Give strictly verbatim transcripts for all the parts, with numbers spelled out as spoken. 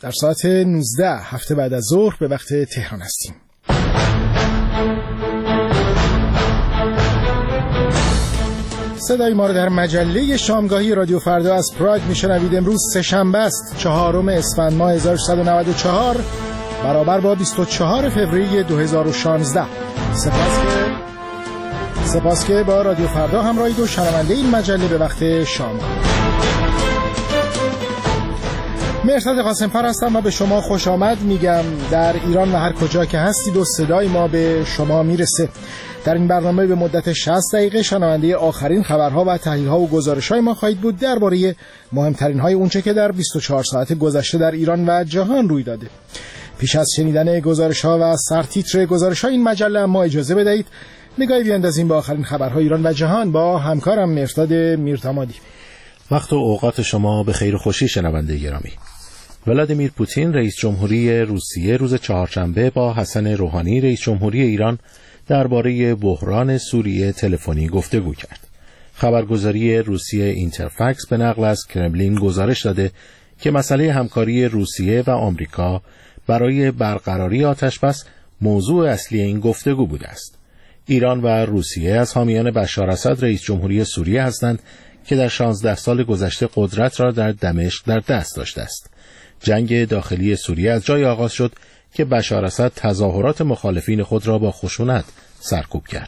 در ساعت نوزده هفته بعد از ظهر به وقت تهران هستیم. صدای ما رو در مجله شامگاهی رادیو فردا از پراگ میشنوید. امروز سه شنبه است، چهارم اسفند ماه هزار و سیصد و نود و چهار برابر با بیست و چهارم فوریه دو هزار و شانزده. سپاس که سپاس که با رادیو فردا همراهید و شنونده این مجله به وقت شامگاه. مرتضی قاسم‌فر هستم و به شما خوش آمد میگم در ایران و هر کجا که هستید و صدای ما به شما میرسه. در این برنامه به مدت شصت دقیقه شنونده آخرین خبرها و تحلیل‌ها و گزارش‌های ما خواهید بود درباره مهمترین‌های اونچه که در بیست و چهار ساعت گذشته در ایران و جهان روی داده. پیش از شنیدن گزارش‌ها و سرتیتر گزارش‌های این مجله ما اجازه بدهید نگاهی بیاندازیم به آخرین خبرهای ایران و جهان با همکارم مرداد میرتمادی. وقت و اوقات شما به خیر و خوشی شنونده گرامی. ولادیمیر پوتین رئیس جمهوری روسیه روز چهارشنبه با حسن روحانی رئیس جمهوری ایران درباره بحران سوریه تلفنی گفتگو کرد. خبرگزاری روسیه اینترفکس به نقل از کرملین گزارش داده که مسئله همکاری روسیه و آمریکا برای برقراری آتشبس موضوع اصلی این گفتگو بوده است. ایران و روسیه از حامیان بشار اسد رئیس جمهوری سوریه هستند که در شانزده سال گذشته قدرت را در دمشق در دست داشته است. جنگ داخلی سوریه از جای آغاز شد که بشار اسد تظاهرات مخالفین خود را با خشونت سرکوب کرد.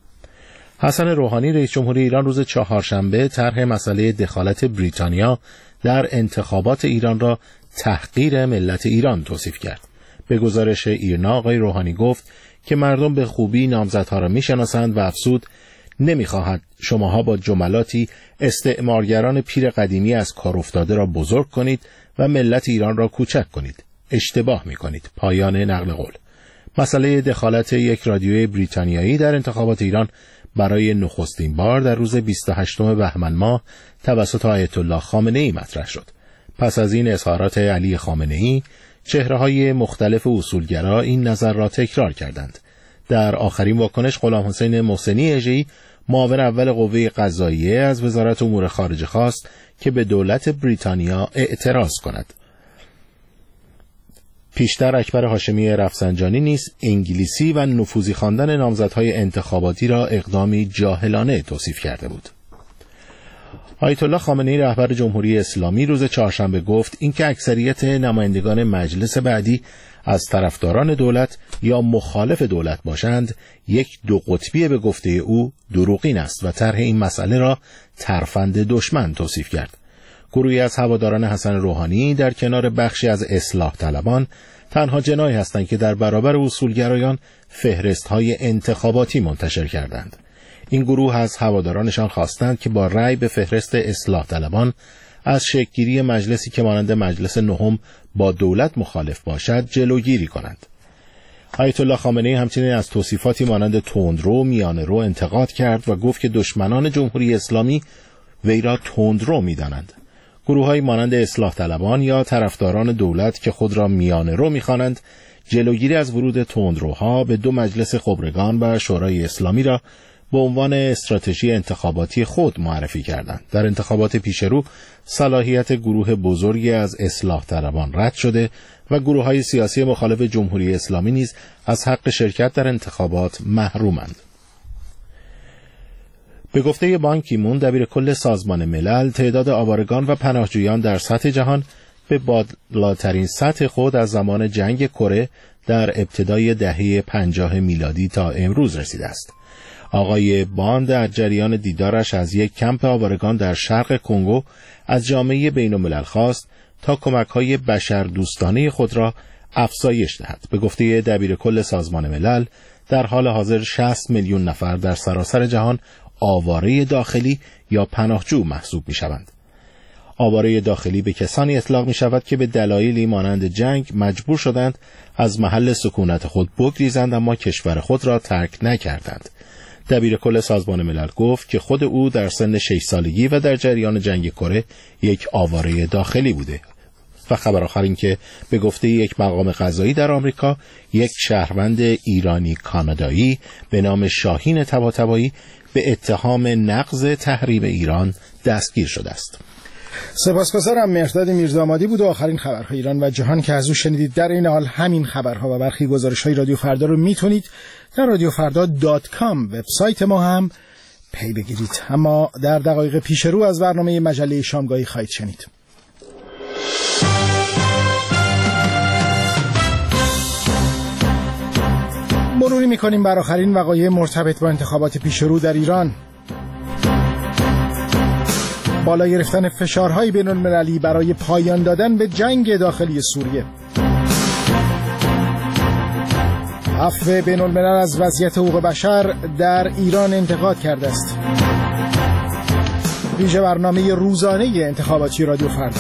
حسن روحانی رئیس جمهوری ایران روز چهارشنبه طرح مسئله دخالت بریتانیا در انتخابات ایران را تحقیر ملت ایران توصیف کرد. به گزارش ایرنا آقای روحانی گفت که مردم به خوبی نامزدها را میشناسند و افزود نمیخواهد شماها با جملاتی استعمارگران پیر قدیمی از کار افتاده را بزرگ کنید و ملت ایران را کوچک کنید. اشتباه میکنید. پایان نقل قول. مسئله دخالت یک رادیوی بریتانیایی در انتخابات ایران برای نخستین بار در روز بیست و هشتم بهمن ماه توسط آیت الله خامنه ای مطرح شد. پس از این اظهارات علی خامنه ای، چهره‌های مختلف اصولگرا این نظر را تکرار کردند. در آخرین واکنش غلام حسین محسنی اژه‌ای معاون اول قوه قضاییه از وزارت امور خارجه خواست که به دولت بریتانیا اعتراض کند. پیشتر اکبر هاشمی رفسنجانی نیز انگلیسی و نفوذی خواندن نامزدهای انتخاباتی را اقدامی جاهلانه توصیف کرده بود. آیت الله خامنه ای رهبر جمهوری اسلامی روز چهارشنبه گفت اینکه اکثریت نمایندگان مجلس بعدی از طرفداران دولت یا مخالف دولت باشند یک دو قطبی به گفته او دروغین است و طرح این مسئله را ترفند دشمن توصیف کرد. گروهی از هواداران حسن روحانی در کنار بخشی از اصلاح طلبان تنها جناحی هستند که در برابر اصولگرایان فهرست‌های انتخاباتی منتشر کردند. این گروه از هوادارانشان خواستند که با رأی به فهرست اصلاح طلبان از شکل‌گیری مجلسی که مانند مجلس نهم با دولت مخالف باشد جلوگیری کنند. آیت الله خامنه ای همچنین از توصیفاتی مانند تندرو میانه‌رو انتقاد کرد و گفت که دشمنان جمهوری اسلامی وی را تندرو می‌دانند. گروه‌های مانند اصلاح طلبان یا طرفداران دولت که خود را میانه‌رو می‌خوانند جلوگیری از ورود تندروها به دو مجلس خبرگان و شورای اسلامی را به عنوان استراتژی انتخاباتی خود معرفی کردند. در انتخابات پیشرو صلاحیت گروه بزرگی از اصلاح طلبان رد شده و گروه‌های سیاسی مخالف جمهوری اسلامی نیز از حق شرکت در انتخابات محرومند. به گفته بان کی مون دبیر کل سازمان ملل، تعداد آوارگان و پناهجویان در سطح جهان به بالاترین سطح خود از زمان جنگ کره در ابتدای دهه پنجاه میلادی تا امروز رسیده است. آقای بان در جریان دیدارش از یک کمپ آوارگان در شرق کنگو از جامعه بین‌الملل خواست تا کمک‌های بشردوستانه خود را افزایش دهد. به گفته دبیر کل سازمان ملل، در حال حاضر شصت میلیون نفر در سراسر جهان آواره داخلی یا پناهجو محسوب می‌شوند. آواره داخلی به کسانی اطلاق می‌شود که به دلایلی مانند جنگ مجبور شدند از محل سکونت خود بگریزند اما کشور خود را ترک نکردند. دبیر کل سازمان ملل گفت که خود او در سن شش سالگی و در جریان جنگ کره یک آواره داخلی بوده. و خبر آخر این که به گفته یک مقام قضایی در آمریکا یک شهروند ایرانی کانادایی به نام شاهین طباطبایی به اتهام نقض تحریم ایران دستگیر شده است. سپاسگزارم. مهرداد میردامادی بود و آخرین خبرهای ایران و جهان که از او شنیدید. در این حال همین خبرها و برخی گزارش‌های رادیو فردا رو میتونید در رادیو فردا دات کام وبسایت ما هم پی بگیرید. اما در دقایق پیش رو از برنامه مجله شامگاهی خواهید شنید. مروری میکنیم بر آخرین وقایع مرتبط با انتخابات پیش رو در ایران. بالا گرفتن فشارهای بین المللی برای پایان دادن به جنگ داخلی سوریه. عفو بین الملل از وضعیت حقوق بشر در ایران انتقاد کرده است. ویژه برنامه روزانه انتخاباتی رادیو فردا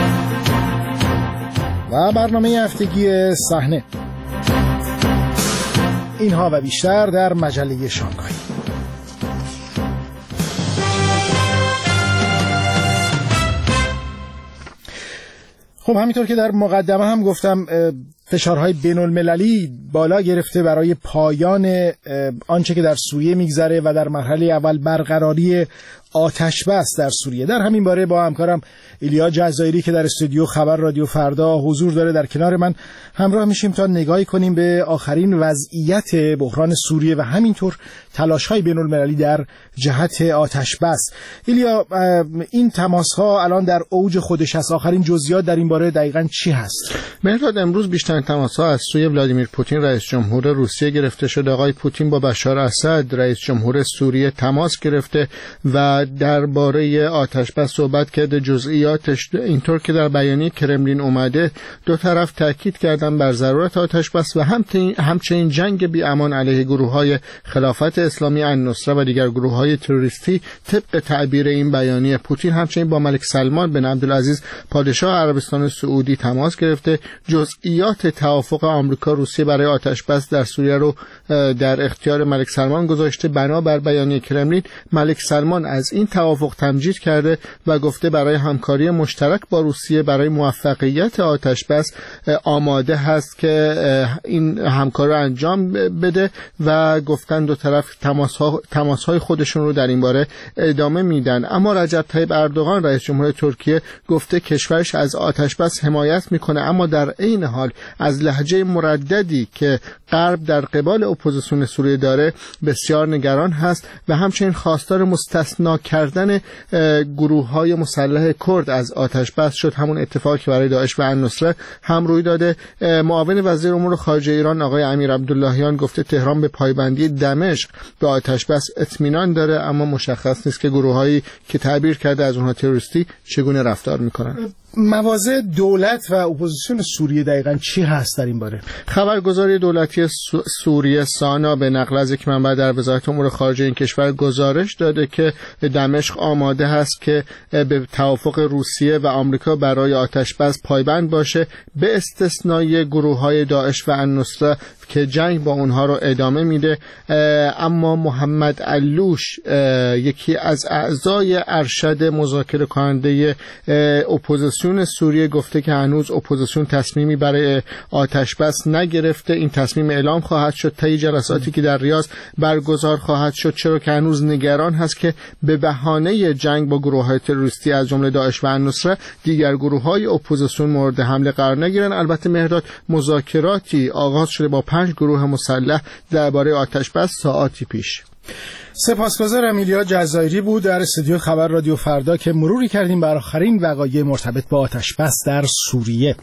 و برنامه هفتگی صحنه. اینها و بیشتر در مجله شامگاهی. خب همینطور که در مقدمه هم گفتم فشارهای بین المللی بالا گرفته برای پایان آنچه که در سوریه میگذره و در مرحله اول برقراری آتش بس در سوریه. در همین باره با همکارم ایلیا جزایری که در استودیو خبر رادیو فردا حضور داره در کنار من همراه میشیم تا نگاهی کنیم به آخرین وضعیت بحران سوریه و همینطور تلاش‌های بین المللی در جهت آتش بس. ایلیا، این تماس‌ها الان در اوج خودش هست. آخرین جزئیات در این باره دقیقاً چی هست؟ مهرداد، امروز بیشترین تماس‌ها از سوی ولادیمیر پوتین رئیس جمهور روسیه گرفته شد. آقای پوتین با بشار اسد رئیس جمهور سوریه تماس گرفته و درباره آتش بس صحبت کرده. جزئیاتش اینطور که در بیانیه کرملین اومده، دو طرف تاکید کردن بر ضرورت آتش بس و همچنین جنگ بی امان علیه گروه‌های خلافت اسلامی النصره و دیگر گروه‌های تروریستی. طبق تعبیر این بیانیه، پوتین همچنین با ملک سلمان بن عبدالعزیز پادشاه عربستان سعودی تماس گرفته. جزئیات توافق آمریکا روسیه برای آتش بس در سوریه رو در اختیار ملک سلمان گذاشته. بنابر بیانیه کرملین، ملک سلمان از این توافق تمجید کرده و گفته برای همکاری مشترک با روسیه برای موفقیت آتش بس آماده هست که این همکاری رو انجام بده و گفتن دو طرف تماس‌ها تماس‌های خودشون رو در این باره ادامه میدن. اما رجب طیب اردوغان رئیس جمهور ترکیه گفته کشورش از آتش بس حمایت میکنه، اما در عین حال از لهجه مرددی که غرب در قبال اپوزیسیون سوریه داره بسیار نگران هست و همچنین خواستار مستثنا کردن گروه‌های مسلح کرد از آتش بس شد. همون اتفاقی که برای داعش و النصره هم روی داده. معاون وزیر امور خارجه ایران آقای امیر عبداللهیان گفته تهران به پایبندی دمشق به آتش بس اطمینان داره، اما مشخص نیست که گروه‌هایی که تعبیر کرده از اونها تروریستی چگونه رفتار میکنن. مواضع دولت و اپوزیسیون سوریه دقیقاً چی هست در این باره؟ خبرگزاری دولتی سوریه سانا به نقل از یک منبع در وزارت امور خارجه این کشور گزارش داده که دمشق آماده هست که به توافق روسیه و آمریکا برای آتش بس پایبند باشه، به استثنای گروه‌های داعش و النصره که جنگ با اونها رو ادامه میده. اما محمد علوش، یکی از اعضای ارشد مذاکره کننده اپوزیسیون سوریه، گفته که هنوز اپوزیسیون تصمیمی برای آتش بس نگرفته. این تصمیم اعلام خواهد شد طی جلساتی که در ریاض برگزار خواهد شد، چرا که هنوز نگران هست که به بهانه جنگ با گروه‌های تروریستی از جمله داعش و النصره دیگر گروه‌های اپوزیسیون مورد حمله قرار نگیرن. البته مهرداد، مذاکراتی آغاز شده با پنج گروه مسلح درباره آتش بس ساعاتی پیش. سپاسگزارم. ایلیا جزایری بود در استودیو خبر رادیو فردا که مروری کردیم بر آخرین وقایع مرتبط با آتش بس در سوریه.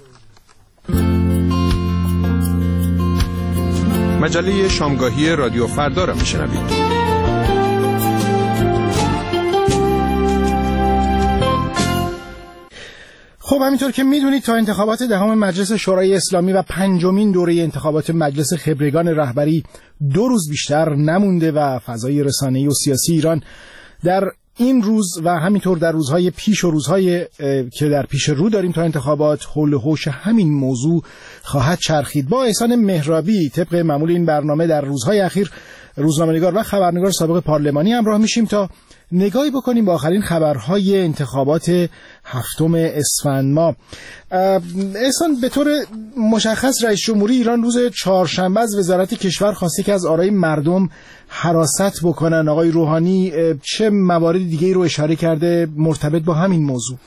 مجله شامگاهی رادیو فردا را میشنوید. خب همینطور که میدونید تا انتخابات دهم مجلس شورای اسلامی و پنجمین دوره انتخابات مجلس خبرگان رهبری دو روز بیشتر نمونده و فضای رسانه‌ای و سیاسی ایران در این روز و همینطور در روزهای پیش و روزهای که در پیش رو داریم تا انتخابات حول و حوش همین موضوع خواهد چرخید. با احسان مهرابی طبق معمول این برنامه در روزهای اخیر روزنامه‌نگار و خبرنگار سابق پارلمانی همراه میشیم تا نگاهی بکنیم با آخرین خبرهای انتخابات هفتم اسفند ماه. احسان، به طور مشخص رئیس جمهوری ایران روز چهارشنبه از وزارت کشور خواسته که از آرای مردم حراست بکنن. آقای روحانی چه موارد دیگه رو اشاره کرده مرتبط با همین موضوع؟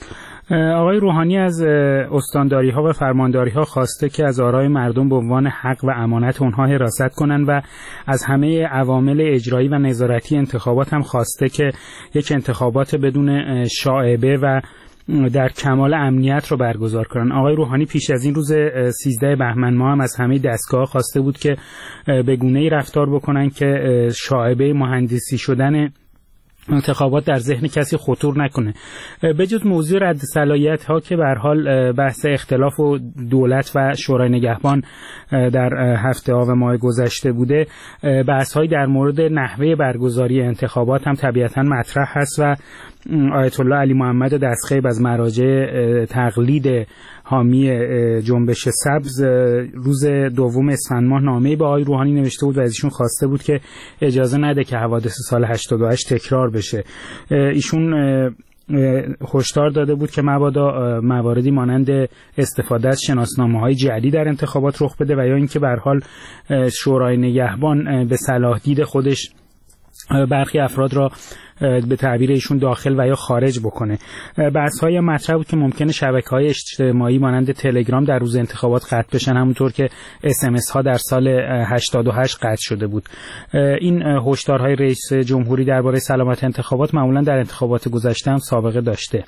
آقای روحانی از استانداری‌ها و فرمانداری‌ها خواسته که از آرای مردم به عنوان حق و امانت اونها حراست کنن و از همه عوامل اجرایی و نظارتی انتخابات هم خواسته که یک انتخابات بدون شائبه و در کمال امنیت رو برگزار کنن. آقای روحانی پیش از این روز سیزده بهمن ماه هم از همه دستگاه خواسته بود که به گونه‌ای رفتار بکنن که شائبه مهندسی شدن انتخابات در ذهن کسی خطور نکنه. به جز موضوع رد صلاحیت ها که به هر حال بحث اختلاف و دولت و شورای نگهبان در هفته ها و ماه گذشته بوده، بحث های در مورد نحوه برگزاری انتخابات هم طبیعتاً مطرح هست و آیت الله علی محمد دستخیب از مراجع تقلید حامی جنبش سبز روز دوم اسفند ماه نامه‌ای به آقای روحانی نوشته بود و از ایشون خواسته بود که اجازه نده که حوادث سال هشتاد و هشت تکرار بشه. ایشون هشدار داده بود که مبادا مواردی مانند استفاده از شناسنامه‌های جعلی در انتخابات رخ بده و یا اینکه به هر حال شورای نگهبان به صلاح دید خودش برخی افراد را به تعبیر ایشون داخل و یا خارج بکنه. بحث‌های مطرح بود که ممکنه شبکه‌های اجتماعی مانند تلگرام در روز انتخابات قطع بشن، همونطور که اس ام اس ها در سال هشتاد و هشت قطع شده بود. این هشدارهای رئیس جمهوری درباره سلامت انتخابات معمولا در انتخابات گذشته هم سابقه داشته.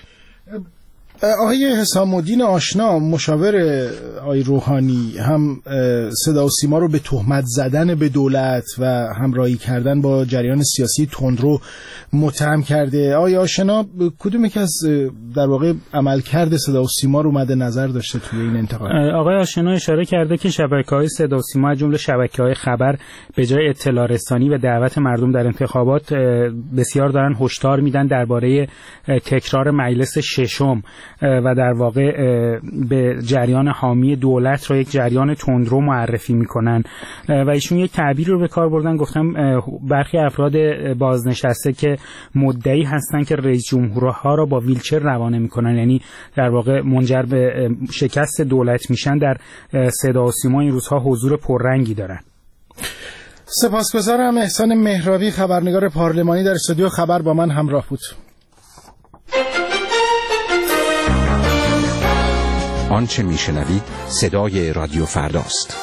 آقای حسام الدین آشنا مشاور آقای روحانی هم صدا و سیما رو به تهمت زدن به دولت و همراهی کردن با جریان سیاسی تندرو متهم کرده. آقای آشنا کدوم یک از در واقع عملکرد صدا و سیما رو مد نظر داشته توی این انتخابات؟ آقای آشنا اشاره کرده که شبکه‌های صدا و سیما از جمله شبکه‌های خبر به جای اطلاع رسانی و دعوت مردم در انتخابات بسیار دارن هشدار میدن درباره تکرار مجلس ششم و در واقع به جریان حامی دولت را یک جریان تندرو معرفی میکنن و ایشون یک تعبیر رو به کار بردن، گفتم برخی افراد بازنشسته که مدعی هستن که رئیس جمهورها را با ویلچر روانه میکنن، یعنی در واقع منجر به شکست دولت میشن، در صدا و سیما این روزها حضور پررنگی دارن. سپاسگزارم. احسان مهرابی خبرنگار پارلمانی در استودیو خبر با من همراه بود. آنچه میشنوید صدای رادیو فرداست.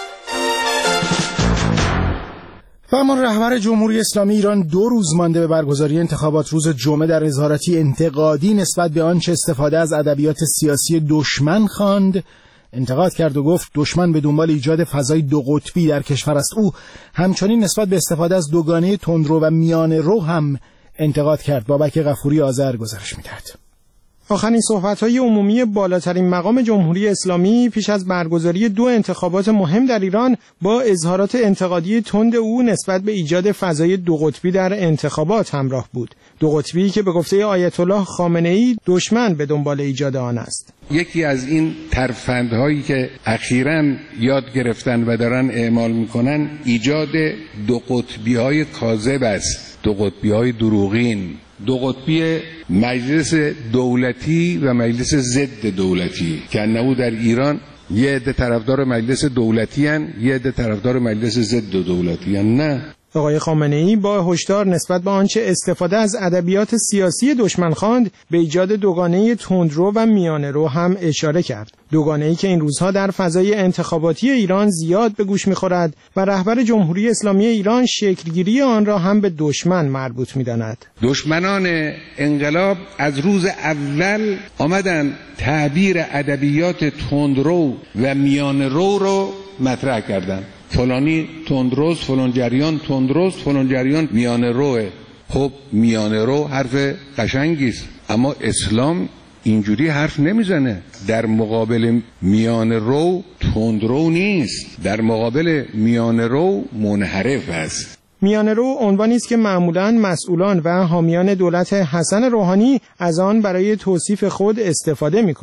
فرمان رهبر جمهوری اسلامی ایران دو روز مانده به برگزاری انتخابات روز جمعه در اظهاراتی انتقادی نسبت به آنچه استفاده از ادبیات سیاسی دشمن خواند انتقاد کرد و گفت دشمن به دنبال ایجاد فضای دو قطبی در کشور است. او همچنین نسبت به استفاده از دوگانه تندرو و میانه رو هم انتقاد کرد. بابک غفوری آذر گزارش می‌دهد. آخرین صحبت‌های عمومی بالاترین مقام جمهوری اسلامی پیش از برگزاری دو انتخابات مهم در ایران با اظهارات انتقادی تند او نسبت به ایجاد فضای دو قطبی در انتخابات همراه بود. دو قطبی که به گفته آیت الله خامنه‌ای دشمن به دنبال ایجاد آن است. یکی از این ترفندهایی که اخیراً یاد گرفتن و دارن اعمال میکنن ایجاد دو قطبی‌های کاذب است، دو قطبی‌های دروغین، دو قطبی مجلس دولتی و مجلس ضد دولتی که انه در ایران یه عده طرفدار مجلس دولتی هن، یه عده طرفدار مجلس ضد دولتی هن. نه، آقای خامنه‌ای با هشدار نسبت به آنچه استفاده از ادبیات سیاسی دشمن خواند به ایجاد دوگانه تندرو و میانه رو هم اشاره کرد. دوگانه‌ای که این روزها در فضای انتخاباتی ایران زیاد به گوش می‌خورد و رهبر جمهوری اسلامی ایران شکلگیری آن را هم به دشمن مربوط می‌داند. دشمنان انقلاب از روز اول آمدن تعبیر ادبیات تندرو و میانه رو رو مطرح کردند. فلانی تندروز، فلان جریان تندروز، فلان جریان میانه روه. خب میانه رو حرف قشنگیست، اما اسلام اینجوری حرف نمیزنه. در مقابل میانه رو تندرو نیست، در مقابل میانه رو منحرف است. میانه رو عنوانی است که معمولاً مسئولان و حامیان دولت حسن روحانی از آن برای توصیف خود استفاده می‌کنند.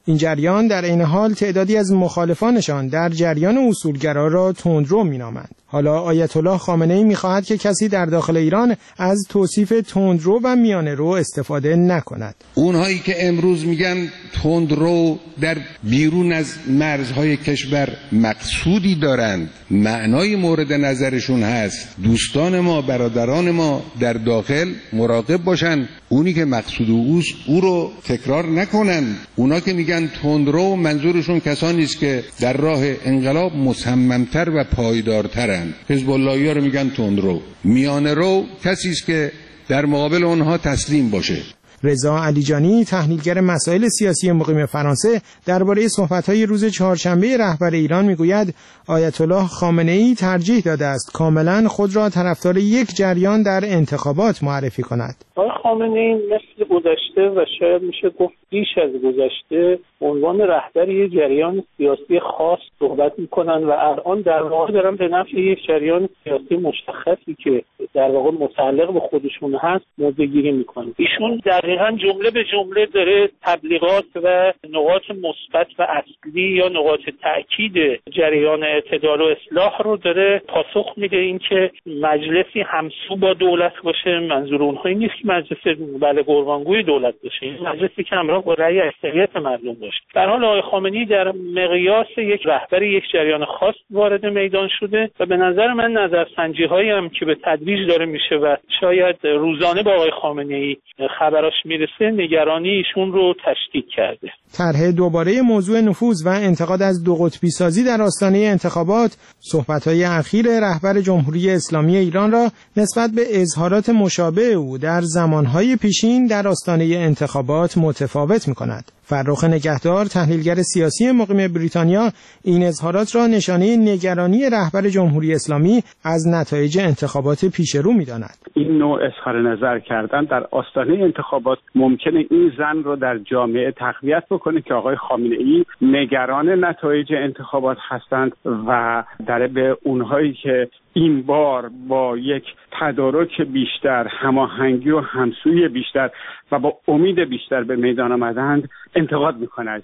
این جریان در عین حال تعدادی از مخالفانشان در جریان اصولگرا را تندرو مینامند. حالا آیت الله خامنه‌ای می‌خواهد که کسی در داخل ایران از توصیف تندرو و میانه‌رو استفاده نکند. اونهایی که امروز میگن تندرو در بیرون از مرزهای کشور مقصودی دارند، معنای مورد نظرشون هست. دوستان ما، برادران ما در داخل مراقب باشن، اونی که مقصود اوست او رو تکرار نکنن. اونا که میگن تندرو منظورشون کسانی است که در راه انقلاب مصممتر و پایدارترند. حزب اللهی‌ها رو میگن تندرو. میانه رو کسی است که در مقابل اونها تسلیم باشه. رضا علیجانی، تحلیلگر مسائل سیاسی مقیم فرانسه، درباره صحبت‌های روز چهارشنبه رهبر ایران میگوید آیت الله خامنه‌ای ترجیح داده است کاملا خود را طرفدار یک جریان در انتخابات معرفی کند. آقای خامنه‌ای مثل گذشته و شاید میشه گفت بیش از گذشته عنوان رهبر یک جریان سیاسی خاص صحبت میکنن و الان در واقع دارن به نفع یک جریان سیاسی مشخصی که در واقع متعلق به خودشون هست موضع‌گیری میکنن. ایشون دقیقاً جمله به جمله داره تبلیغات و نقاط مثبت و اصلی یا نقاط تأکید جریان اعتدال و اصلاح رو داره پاسخ میده. این که مجلسی همسو با دولت باشه منظور اونها نیست که مجلس بله قربانگوی دولت باشه، این مجلسی که همراه با رأی اکثریت مردم باشه. در حال آقای خامنه‌ای در مقیاس یک رهبر یک جریان خاص وارد میدان شده و به نظر من نظرسنجی‌هایی هم که به تدریج داره میشه و شاید روزانه با آقای خامنه‌ای خبراش میرسه نگرانی ایشون رو تشدید کرده. طرح دوباره موضوع نفوذ و انتقاد از دو قطبی سازی در آستانه انتخابات صحبت‌های اخیر رهبر جمهوری اسلامی ایران را نسبت به اظهارات مشابه او در زمانهای پیشین در آستانه انتخابات متفاوت می‌کند. فرخ نگهدار، تحلیلگر سیاسی مقیم بریتانیا، این اظهارات را نشانه نگرانی رهبر جمهوری اسلامی از نتایج انتخابات پیشرو می‌داند. این نوع اظهار نظر کردن در آستانه انتخابات ممکنه این زن رو در جامعه تقویت بکنه که آقای خامنه‌ای نگران نتایج انتخابات هستند و در به اونهایی که این بار با یک تدارک بیشتر، هماهنگی و همسویی بیشتر و با امید بیشتر به میدان آمدند انتقاد می‌کند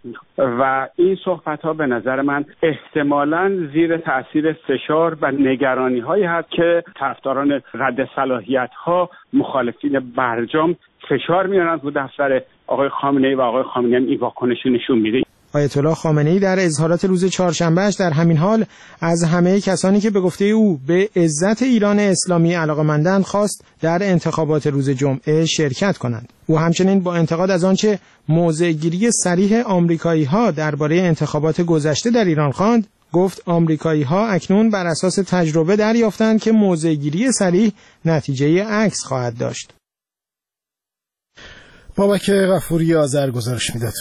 و این صحبت‌ها به نظر من احتمالاً زیر تأثیر فشار و نگرانی‌هایی هست که طرفداران رد صلاحیت‌ها، مخالفین برجام فشار میارن رو دفتر آقای خامنه‌ای و آقای خامنه‌ای هم این واکنش نشون میده. آیت الله خامنه‌ای در اظهارات روز چهارشنبهش در همین حال از همه کسانی که به گفته او به عزت ایران اسلامی علاقه‌مندند خواست در انتخابات روز جمعه شرکت کنند. او همچنین با انتقاد از آنچه موضع‌گیری صریح آمریکایی‌ها درباره انتخابات گذشته در ایران خواند، گفت آمریکایی‌ها اکنون بر اساس تجربه دریافتند که موضع‌گیری صریح نتیجه عکس خواهد داشت. بابک غفوری آذر گزارش میداد.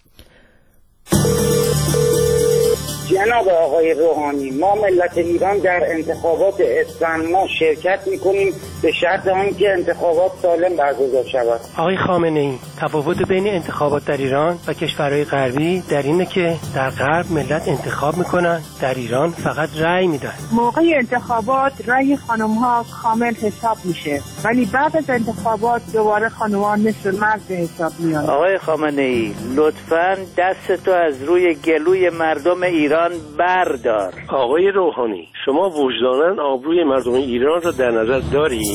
جناب آقای روحانی، ما ملت ایران در انتخابات اسفند ما شرکت میکنیم به شرط آنکه انتخابات سالم برگزار شود. آقای خامنه‌ای، تفاوت بین انتخابات در ایران و کشورهای غربی در اینه که در غرب ملت انتخاب میکنن، در ایران فقط رأی میدن. موقع انتخابات رأی خانم‌ها کامل حساب میشه، ولی بعد از انتخابات دوباره خانم‌ها مثل مرد به حساب میان. آقای خامنه‌ای، لطفاً دستتو از روی گلوی مردم ایران بردار. آقای روحانی، شما وجداناً آبروی مردم ایران را در نظر دارید؟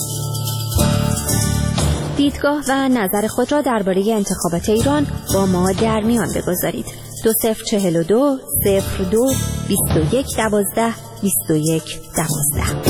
دیدگاه و نظر خود را درباره انتخابات ایران با ما در میان بگذارید. دو صفر چهل و دو صفر دو بیست و یک دوازده بیست و یک دوازده.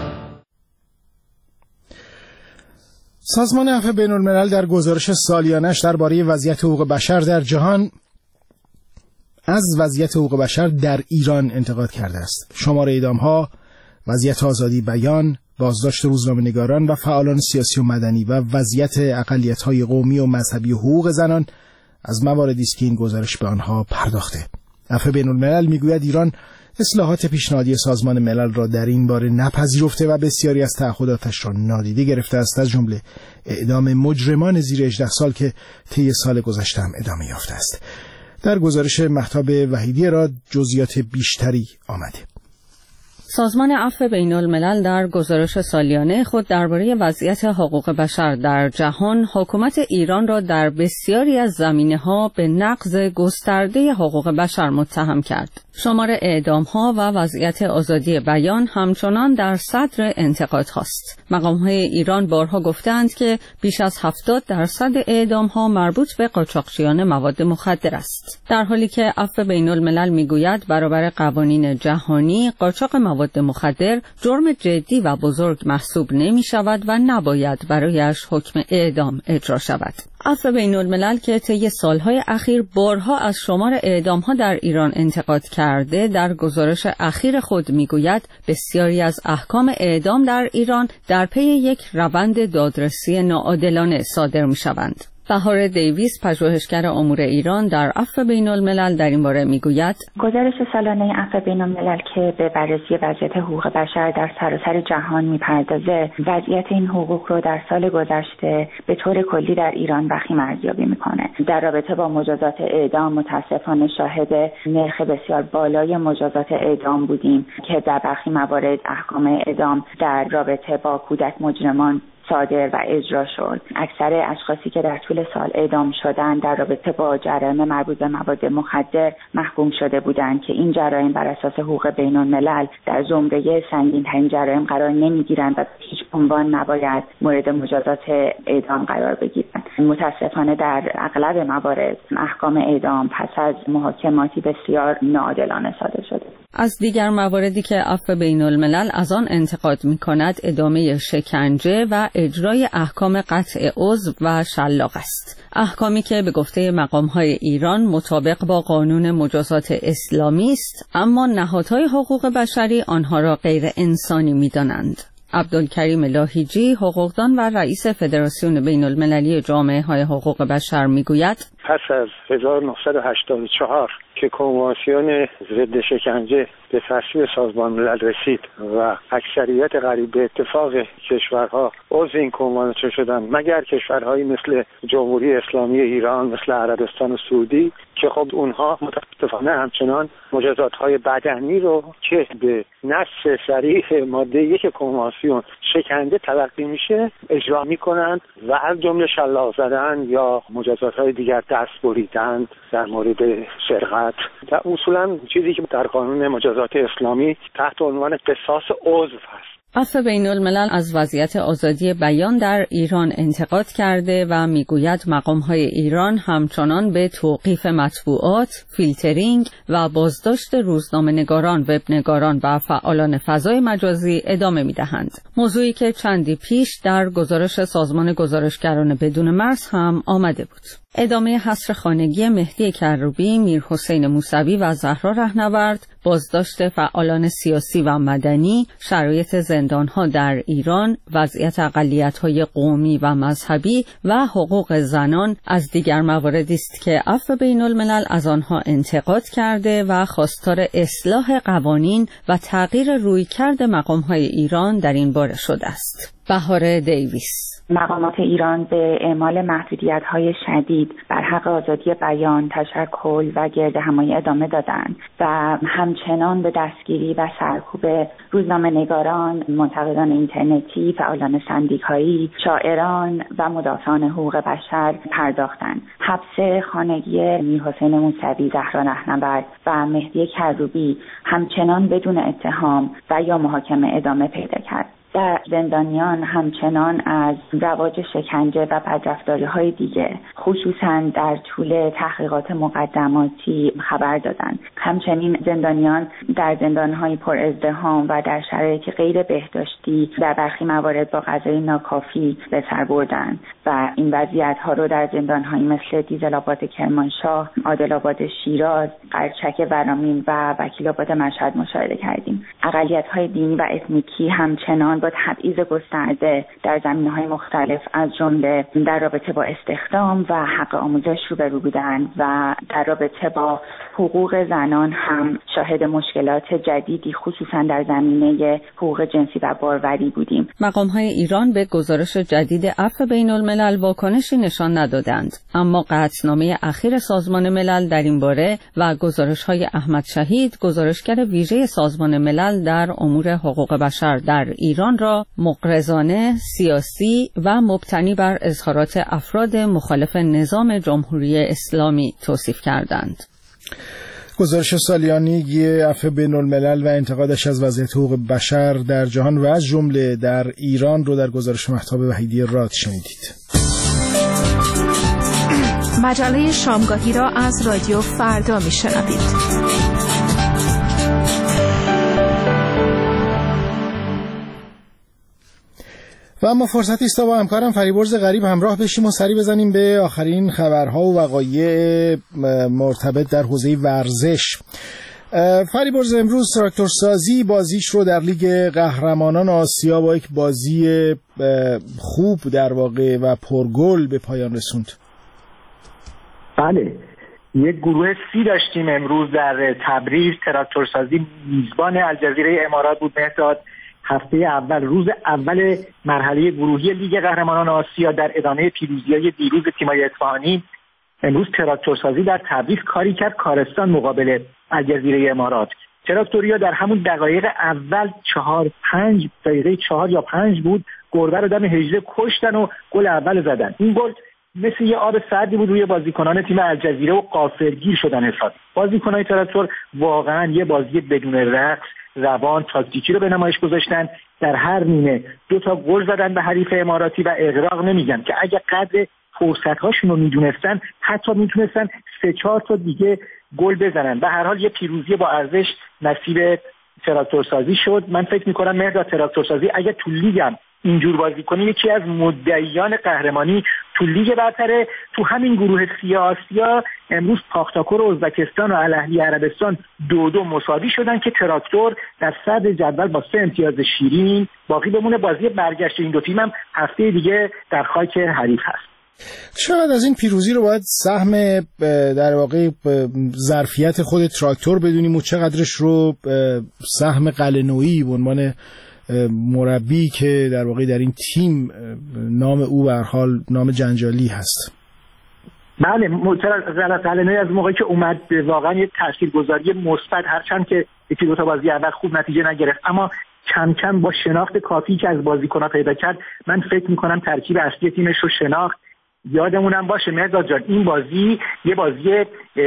سازمان عفو بین‌الملل در گزارش سالیانش درباره وضعیت حقوق بشر در جهان از وضعیت حقوق بشر در ایران انتقاد کرده است. شمار اعدام‌ها، وضعیت آزادی بیان، بازداشت روزنامه‌نگاران و فعالان سیاسی و مدنی و وضعیت اقلیت‌های قومی و مذهبی و حقوق زنان از مواردی است که این گزارش به آنها پرداخته. عفو بین‌الملل میگوید ایران اصلاحات پیشنهادی سازمان ملل را در این باره نپذیرفته و بسیاری از تعهداتش را نادیده گرفته است، از جمله اعدام مجرمان زیر هجده سال که طی سال گذشته هم ادامه یافته است. در گزارش مهتاب وحیدی را جزئیات بیشتری آمده. سازمان عفو بین الملل در گزارش سالیانه خود درباره وضعیت حقوق بشر در جهان حکومت ایران را در بسیاری از زمینه‌ها به نقض گسترده حقوق بشر متهم کرد. شمار اعدام‌ها و وضعیت آزادی بیان همچنان در صدر انتقادهاست. مقام‌های ایران بارها گفتند که بیش از هفتاد درصد اعدام‌ها مربوط به قاچاقچیان مواد مخدر است، در حالی که عفو بین الملل می‌گوید برابر قوانین جهانی قاچاق مواد مخدر جرم جدی و بزرگ محسوب نمی‌شود و نباید برایش حکم اعدام اجرا شود. عفو بین الملل که طی سالهای اخیر بارها از شمار اعدام‌ها در ایران انتقاد کرده، در گزارش اخیر خود میگوید بسیاری از احکام اعدام در ایران در پی یک روند دادرسی ناعادلانه صادر می‌شوند. بهار دیویس، پژوهشگر امور ایران در عفو بین الملل، در این باره میگوید گزارش سالانه عفو بین الملل که به بررسی وضعیت حقوق بشر در سراسر جهان میپردازه، وضعیت این حقوق رو در سال گذشته به طور کلی در ایران وخیم ارزیابی میکنه. در رابطه با مجازات اعدام متاسفانه شاهد نرخ بسیار بالای مجازات اعدام بودیم که در برخی موارد احکام اعدام در رابطه با کودک مجرمان صادر و اجرا شد. اکثر اشخاصی که در طول سال اعدام شدند در رابطه با جرایم مربوط به مواد مخدر محکوم شده بودند که این جرایم بر اساس حقوق بین الملل در زمره سنگین ترین جرایم قرار نمیگیرند و هیچ عنوان نباید مورد مجازات اعدام قرار بگیرند. متاسفانه در اغلب موارد احکام اعدام پس از محاکماتی بسیار ناعادلانه صادر شده. از دیگر مواردی که عفو بین الملل از آن انتقاد می‌کند ادامه شکنجه و اجرای احکام قطع عضو و شلاق است. احکامی که به گفته مقام‌های ایران مطابق با قانون مجازات اسلامی است، اما نهادهای حقوق بشری آنها را غیر انسانی می‌دانند. عبدالکریم لاهیجی، حقوقدان و رئیس فدراسیون بین المللی جامعه های حقوق بشر میگوید پس از هزار و نهصد و هشتاد و چهار که کنوانسیون ضد شکنجه به تصویب سازمان ملل رسید و اکثریت قریب به اتفاق کشورها عضو این کنوانسیون شدند، مگر کشورهایی مثل جمهوری اسلامی ایران، مثل عربستان سعودی که خب اونها متاسفانه همچنان مجازات‌های بدنی رو که به نص صریح ماده یک کنوانسیون شکنجه تلقی میشه اجرا میکنند و از جمله شلاق زدن یا مجازات‌های دیگر دست بریدن در مورد سرقت و اصولا چیزی که در قانون مجازات اسلامی تحت عنوان قصاص عضو هست. عفو بین الملل از وضعیت آزادی بیان در ایران انتقاد کرده و میگوید مقام‌های ایران همچنان به توقیف مطبوعات، فیلترینگ و بازداشت روزنامه‌نگاران، وبنگاران و فعالان فضای مجازی ادامه می‌دهند. موضوعی که چندی پیش در گزارش سازمان گزارشگران بدون مرز هم آمده بود. ادامه حصر خانگی مهدی کروبی، میرحسین موسوی و زهرا رهنورد، بازداشت فعالان سیاسی و مدنی، شرایط زندان‌ها در ایران، وضعیت اقلیت‌های قومی و مذهبی و حقوق زنان از دیگر مواردی است که عفو بین الملل از آنها انتقاد کرده و خواستار اصلاح قوانین و تغییر رویکرد مقام‌های ایران در این باره شده است. بهار دیویس: مقامات ایران به اعمال محدودیت‌های شدید بر حق آزادی بیان، تشکل و گردهمایی ادامه دادند و همچنان به دستگیری و سرکوب روزنامه‌نگاران، منتقدان اینترنتی، فعالان سندیکایی، شاعران و مدافعان حقوق بشر پرداختند. حبس خانگی میرحسین موسوی، زهرا رهنورد و مهدی کروبی همچنان بدون اتهام و یا محاکمه ادامه پیدا کرد. در زندانیان همچنان از رواج شکنجه و بدرفتاری‌های دیگه خصوصا در طول تحقیقات مقدماتی خبر دادند. همچنین زندانیان در زندان‌های پر ازدحام و در شرایط غیر بهداشتی در برخی موارد با غذای ناکافی به سر بردند و این وضعیت‌ها رو در زندان‌هایی مثل دیزل‌آباد کرمانشاه، عادل‌آباد شیراز، قرچک ورامین و وکیل‌آباد مشهد مشاهده کردیم. اقلیت‌های دینی و اتنیکی همچنان با تبعیض گسترده در زمینه‌های مختلف از جمله در رابطه با استخدام و حق آموزش روبرو بودند و در رابطه با حقوق زنان هم شاهد مشکلات جدیدی خصوصا در زمینه حقوق جنسی و باروری بودیم. مقام‌های ایران به گزارش جدید عفو بین الملل واکنشی نشان ندادند، اما قطعنامه اخیر سازمان ملل در این باره و گزارش‌های احمد شهید، گزارشگر ویژه سازمان ملل در امور حقوق بشر در ایران را مغرضانه، سیاسی و مبتنی بر اظهارات افراد مخالف نظام جمهوری اسلامی توصیف کردند. گزارش سالیانی عفو بین الملل و انتقادش از وضعیت حقوق بشر در جهان و از جمله در ایران رو در گزارش مهتاب وحیدی راد شنیدید. مجله شامگاهی را از رادیو فردا میشنوید. و اما فرصتی است تا با همکارم فریبرز غریب همراه بشیم و سری بزنیم به آخرین خبرها و وقایع مرتبط در حوزه ورزش. فریبرز، امروز تراکتورسازی بازیش رو در لیگ قهرمانان آسیا با یک بازی خوب در واقع و پرگل به پایان رسوند. بله، یک گروه سی داشتیم امروز در تبریز. تراکتورسازی میزبان الجزیره امارات بود. مهداد، هفته اول روز اول مرحله گروهی لیگ قهرمانان آسیا در ادامه پیروزی‌های دیروز تیم‌های اصفهانی، امروز تراکتورسازی در تبریز کاری کرد کارستان مقابل الجزیره امارات. تراکتوریا در همون دقایق اول چهار پنج دقیقه چهار یا پنج بود، گربه رو دم هجده کشتن و گل اول زدن. این گل مثل یه آب سردی بود روی بازیکنان تیم الجزیره و غافلگیر شدن حساب. بازیکنان تراکتور واقعا یه بازی بدون رقص، روان، تاکتیکی رو به نمایش گذاشتن. در هر نیمه دو تا گل زدن به حریف اماراتی و اغراق نمیگن که اگه قدر فرصت‌هاشون رو میدونستن حتی میتونستن سه چهار تا دیگه گل بزنن. به هر حال یه پیروزی با ارزش نصیب تراکتورسازی شد. من فکر می‌کنم مهداد، تراکتورسازی اگه تو لیگم اینجور بازی کنی یکی از مدعیان قهرمانی تو لیگ برتره. تو همین گروه سی آسیا امروز پاختاکور ازبکستان و الاهلی عربستان دو دو مساوی شدن که تراکتور در صدر جدول با سه امتیاز شیرین باقی بمونه. بازی برگشت این دو تیم هم هفته دیگه در خاک حریف هست. چقدر از این پیروزی رو باید سهم در واقع ظرفیت خود تراکتور بدونیم و چقدرش رو سهم قلعه‌نویی به عنوان مربی که در واقع در این تیم نام او به هر حال نام جنجالی هست؟ بله، قلعه‌نویی از موقعی که اومد واقعا یه تاثیرگذاری مثبت، هرچند که یکی دو تا بازی اول خوب نتیجه نگرفت، اما کم کم با شناخت کافی که از بازیکن‌ها پیدا کرد، من فکر می‌کنم ترکیب اصلی تیمش رو شناخت. یادمونم باشه مهداد جان، این بازی یه بازی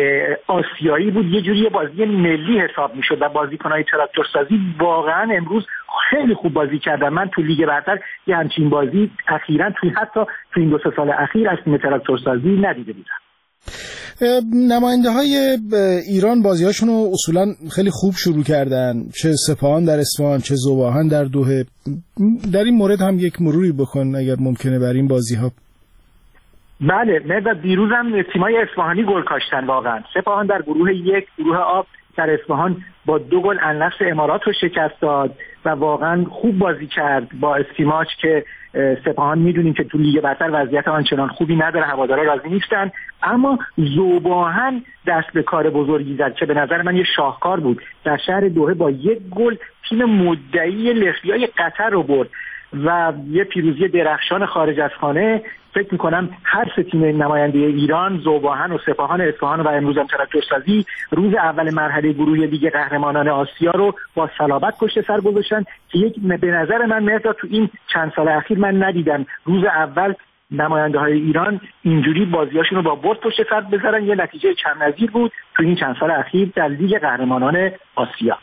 آسیایی بود، یه جوری یه بازی ملی حساب میشد و بازیکن‌های تراکتورسازی واقعا امروز خیلی خوب بازی کردن. من تو لیگ برتر یه همچین بازی اخیراً توی حتی تو این دو سه سال اخیر از تیم تراکتورسازی ندیده بودم. نماینده های ایران بازی هاشون رو اصولا خیلی خوب شروع کردن، چه سپاهان در اصفهان چه ذوباهن در دوحه. در این مورد هم یک مروری بکن اگر ممکنه بر این بازی ها. بله، مهداد، دیروز هم تیمای اصفهانی گل کاشتن. واقعا سپاهان در گروه یک، گروه آب، در اصفهان با دو گل النصر امارات رو شکست داد و واقعا خوب بازی کرد با استیماچ که سپاهان میدونیم که تو لیگ برتر وضعیت آنچنان خوبی نداره، هوادارا راضی نیستن. اما ذوباهن دست به کار بزرگی زد که به نظر من یه شاهکار بود. در شهر دوحه با یک گل تیم مدعی لخیای قطر رو برد و یه پیروزی درخشان خارج از خانه. فکر میکنم هر سه تیم نماینده ایران، ذوباهن و سپاهان اصفهان و امروز هم تراکتورسازی، روز اول مرحله گروهی لیگ قهرمانان آسیا رو با صلابت پشت سر گذاشتن که یک به نظر من مهداد تو این چند سال اخیر من ندیدم روز اول نماینده های ایران اینجوری بازیاشون رو با برد پشت سر بذارن. یه نتیجه کم نظیر بود تو این چند سال اخیر در لیگ قهرمانان آسیا.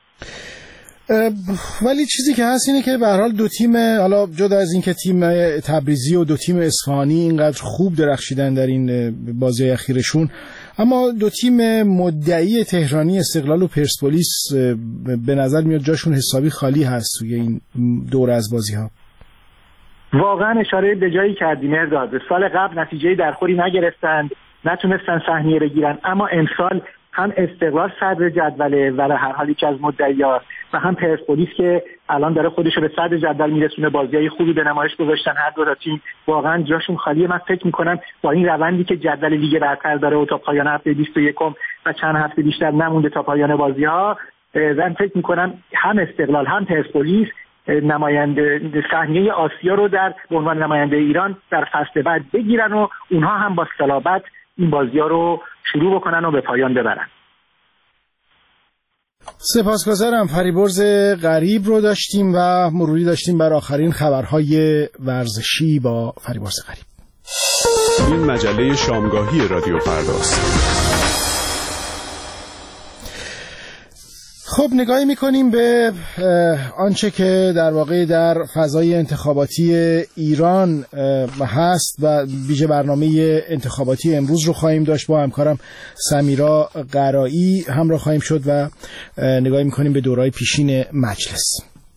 ولی چیزی که هست اینه که به هر حال دو تیم، حالا جدا از این که تیم تبریزی و دو تیم اصفهانی اینقدر خوب درخشیدن در این بازی اخیرشون، اما دو تیم مدعی تهرانی استقلال و پرسپولیس به نظر میاد جاشون حسابی خالی هست توی این دوره از بازی ها. واقعا اشاره به جایی کردی مرداد. سال قبل نتیجه درخوری نگرفتند، نتونستن سهمیه بگیرن، اما امسال هم استقلال صدر جدوله و هر حالی که از مدعیات و هم پرسپولیس که الان داره خودش رو به صدر جدول میرسونه، بازیای خوبی به نمایش گذاشتن. هر دو تا تیم واقعا جاشون خالیه. من فکر میکنم با این روندی که جدول لیگ برتر داره و تا پایان هفته بیست و یکم و چند هفته بیشتر نمونده تا پایان بازی‌ها، من فکر میکنم هم استقلال هم پرسپولیس نماینده سهمیه آسیا رو در به عنوان نماینده ایران در فصل بعد بگیرن و اونها هم با صلابت این بازی‌ها رو شروع بکنن و به پایان ببرن. سپاسگزارم. فریبرز غریب رو داشتیم و مروری داشتیم بر آخرین خبرهای ورزشی با فریبرز غریب. این مجله شامگاهی رادیو فرداست. خب نگاهی میکنیم به آنچه که در واقع در فضای انتخاباتی ایران هست و ویژه برنامه انتخاباتی امروز رو خواهیم داشت. با همکارم سمیرا قرایی همراه خواهیم شد و نگاهی میکنیم به دورهای پیشین مجلس.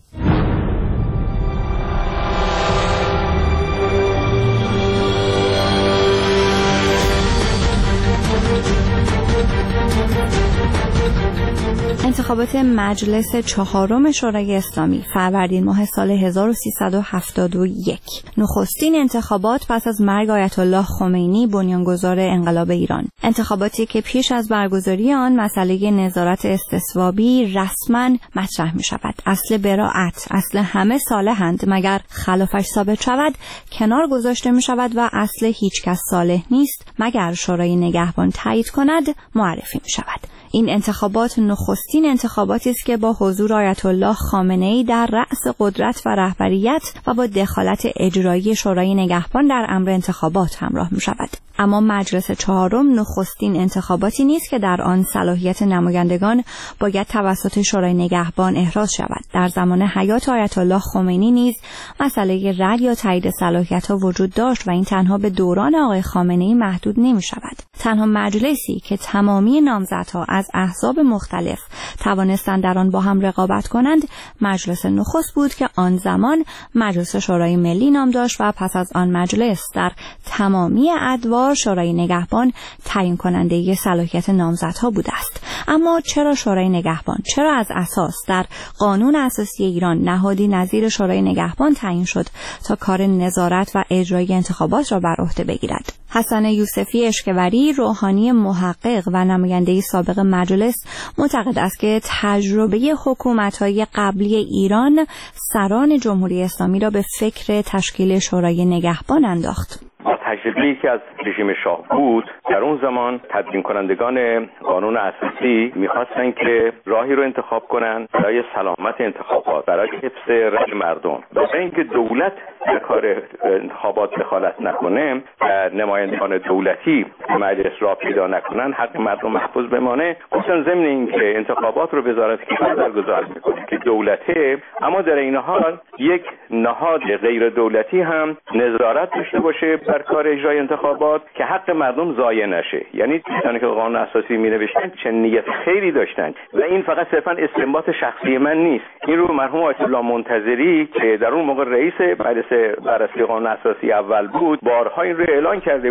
انتخابات مجلس چهارم شورای اسلامی فروردین ماه سال هزار و سیصد و هفتاد و یک، نخستین انتخابات پس از مرگ آیت الله خمینی بنیانگذار انقلاب ایران. انتخاباتی که پیش از برگزاری آن مسئله نظارت استصوابی رسما مطرح می شود. اصل براءت، اصل همه صالحند مگر خلافش ثابت شود، کنار گذاشته می شود و اصل هیچ کس صالح نیست مگر شورای نگهبان تایید کند معرفی می شود. این انتخابات نخستین انتخاباتی است که با حضور آیت الله خامنه‌ای در رأس قدرت و رهبریت و با دخالت اجرایی شورای نگهبان در امر انتخابات همراه می شود. اما مجلس چهارم نخستین انتخاباتی نیست که در آن صلاحیت نمایندگان باید توسط شورای نگهبان احراز شود. در زمان حیات آیت الله خمینی نیز مسئله رد یا تایید صلاحیت‌ها وجود داشت و این تنها به دوران آقای خامنه‌ای محدود نمی شود. تنها مجلسی که تمامی نامزدها از احزاب مختلف توانستند در آن با هم رقابت کنند مجلس نخست بود که آن زمان مجلس شورای ملی نام داشت و پس از آن مجلس در تمامی ادوار شورای نگهبان تعیین کننده صلاحیت نامزدها بوده است. اما چرا شورای نگهبان؟ چرا از اساس در قانون اساسی ایران نهادی نظیر شورای نگهبان تعیین شد تا کار نظارت و اجرای انتخابات را بر عهده بگیرد؟ حسن یوسفی اشکوری، روحانی محقق و نماینده سابق مجلس، معتقد است که تجربه حکومت‌های قبلی ایران سران جمهوری اسلامی را به فکر تشکیل شورای نگهبان انداخت. تجربه‌ای که از رژیم شاه بود، در اون زمان تدوین کنندگان قانون اساسی می‌خواستن که راهی رو انتخاب کنن برای سلامت انتخابات، برای حفظ رأی مردم، برای اینکه دولت در کار انتخابات دخالت نکنه و نمایندگان دولتی مجلس را پیدا نکنن، حق مردم محفوظ بمانه. گفتن ضمن اینکه انتخابات رو وزارت کشور برگزار می‌کنه که دولته، اما در این حال یک نهاد غیر دولتی هم نظارت داشته باشه بر کار اجرای انتخابات که حق مردم ضایع نشه. یعنی چیزی که قانون اساسی می‌نوشتن چه نیت خیری داشتن و این فقط صرفاً استنباط شخصی من نیست. این رو مرحوم آیت الله منتظری که در اون موقع رئیس مجلس بررسی قانون اساسی اول بود بارها این رو اعلان کرده.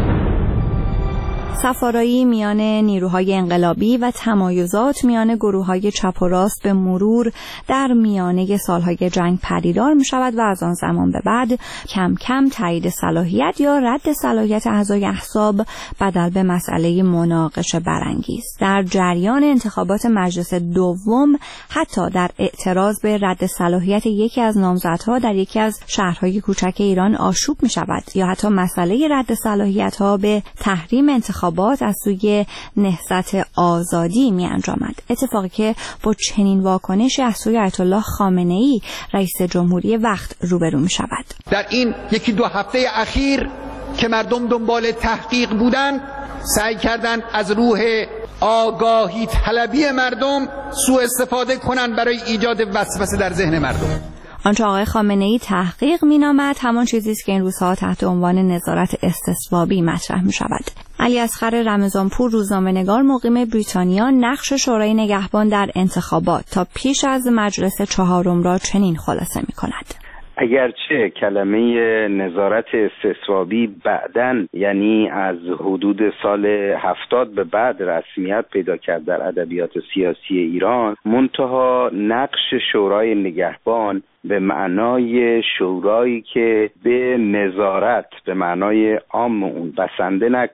سفارایی میان نیروهای انقلابی و تمایزات میان گروه‌های چپ و راست به مرور در میانه سالهای جنگ پدیدار می شود و از آن زمان به بعد کم کم تایید صلاحیت یا رد صلاحیت اعضای احزاب بدل به مسئله مناقشه برانگیز. در جریان انتخابات مجلس دوم حتی در اعتراض به رد صلاحیت یکی از نامزدها در یکی از شهرهای کوچک ایران آشوب می شود یا حتی مسئله رد صلاحیت‌ها به تحریم انتخابات از سوی نهضت آزادی می انجامد. اتفاقی که با چنین واکنشی از سوی آیت الله خامنه‌ای رئیس جمهوری وقت روبرو می شود. در این یکی دو هفته اخیر که مردم دنبال تحقیق بودند، سعی کردند از روح آگاهی طلبی مردم سوء استفاده کنند برای ایجاد وسوسه در ذهن مردم. آنچه آقای خامنه‌ای تحقیق می‌نامد همان چیزی است که این روزها تحت عنوان نظارت استصوابی مطرح می‌شود. علی اصغر رمضانپور، روزنامه‌نگار مقیم بریتانیا، نقش شورای نگهبان در انتخابات تا پیش از مجلس چهارم را چنین خلاصه می‌کند: اگرچه کلمه نظارت استصوابی بعداً، یعنی از حدود سال هفتاد به بعد رسمیت پیدا کرد در ادبیات سیاسی ایران، منتها نقش شورای نگهبان به معنای شورایی که به نظارت به معنای عام اون بسنده نکنه،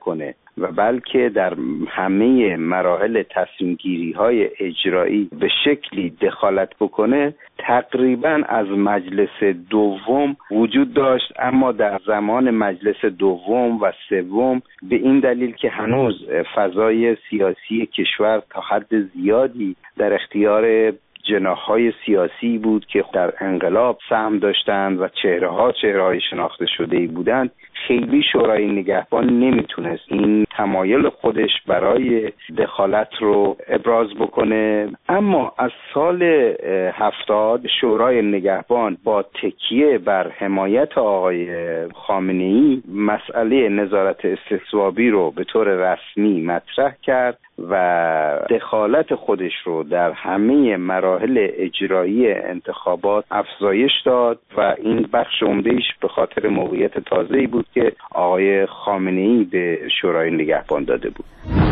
و بلکه در همه مراحل تصمیم گیری های اجرایی به شکلی دخالت بکنه تقریبا از مجلس دوم وجود داشت، اما در زمان مجلس دوم و سوم به این دلیل که هنوز فضای سیاسی کشور تا حد زیادی در اختیار جناح‌های سیاسی بود که در انقلاب سهم داشتند و چهره‌ها چهره‌های شناخته شده‌ای بودند، خیلی شورای نگهبان نمیتونست این تمایل خودش برای دخالت رو ابراز بکنه. اما از سال هفتاد شورای نگهبان با تکیه بر حمایت آقای خامنه‌ای مسئله نظارت استصوابی رو به طور رسمی مطرح کرد و دخالت خودش رو در همه مراحل اجرایی انتخابات افزایش داد و این بخش عمده‌ایش به خاطر موقعیت تازه‌ای بود که آقای خامنه‌ای به شورای نگهبان داده بود.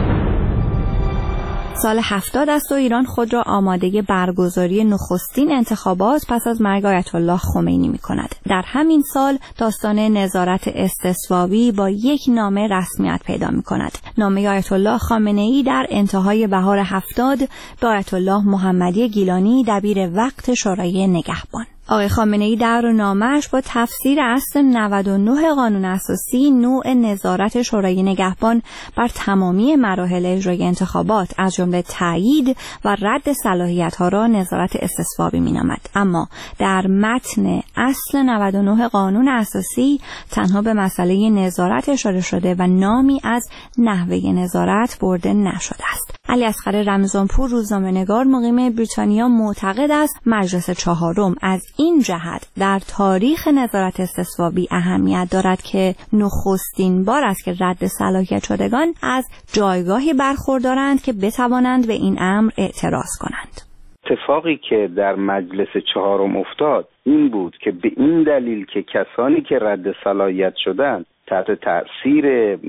سال هفتاد است و ایران خود را آماده برگزاری نخستین انتخابات پس از مرگ آیت الله خمینی می کند. در همین سال داستان نظارت استصوابی با یک نامه رسمیت پیدا می کند. نامه آیت الله خامنه‌ای در انتهای بهار هفتاد به آیت الله محمدی گیلانی دبیر وقت شورای نگهبان. آقای خامنه‌ای در نامه‌اش با تفسیر اصل نود و نه قانون اساسی نوع نظارت شورای نگهبان بر تمامی مراحل اجرای انتخابات از جمله تایید و رد صلاحیت‌ها را نظارت استصوابی می‌نامد، اما در متن اصل نود و نه قانون اساسی تنها به مسئله نظارت اشاره شده و نامی از نحوه نظارت برده نشده است. علی اصغر رمضانپور روزنامه‌نگار مقیم بریتانیا معتقد است مجلس چهارم از این جهت در تاریخ نظارت استصوابی اهمیت دارد که نخستین بار است که رد صلاحیت شدگان از جایگاهی برخوردارند که بتوانند به این امر اعتراض کنند. اتفاقی که در مجلس چهارم افتاد این بود که به این دلیل که کسانی که رد صلاحیت شدند تحت تأثیر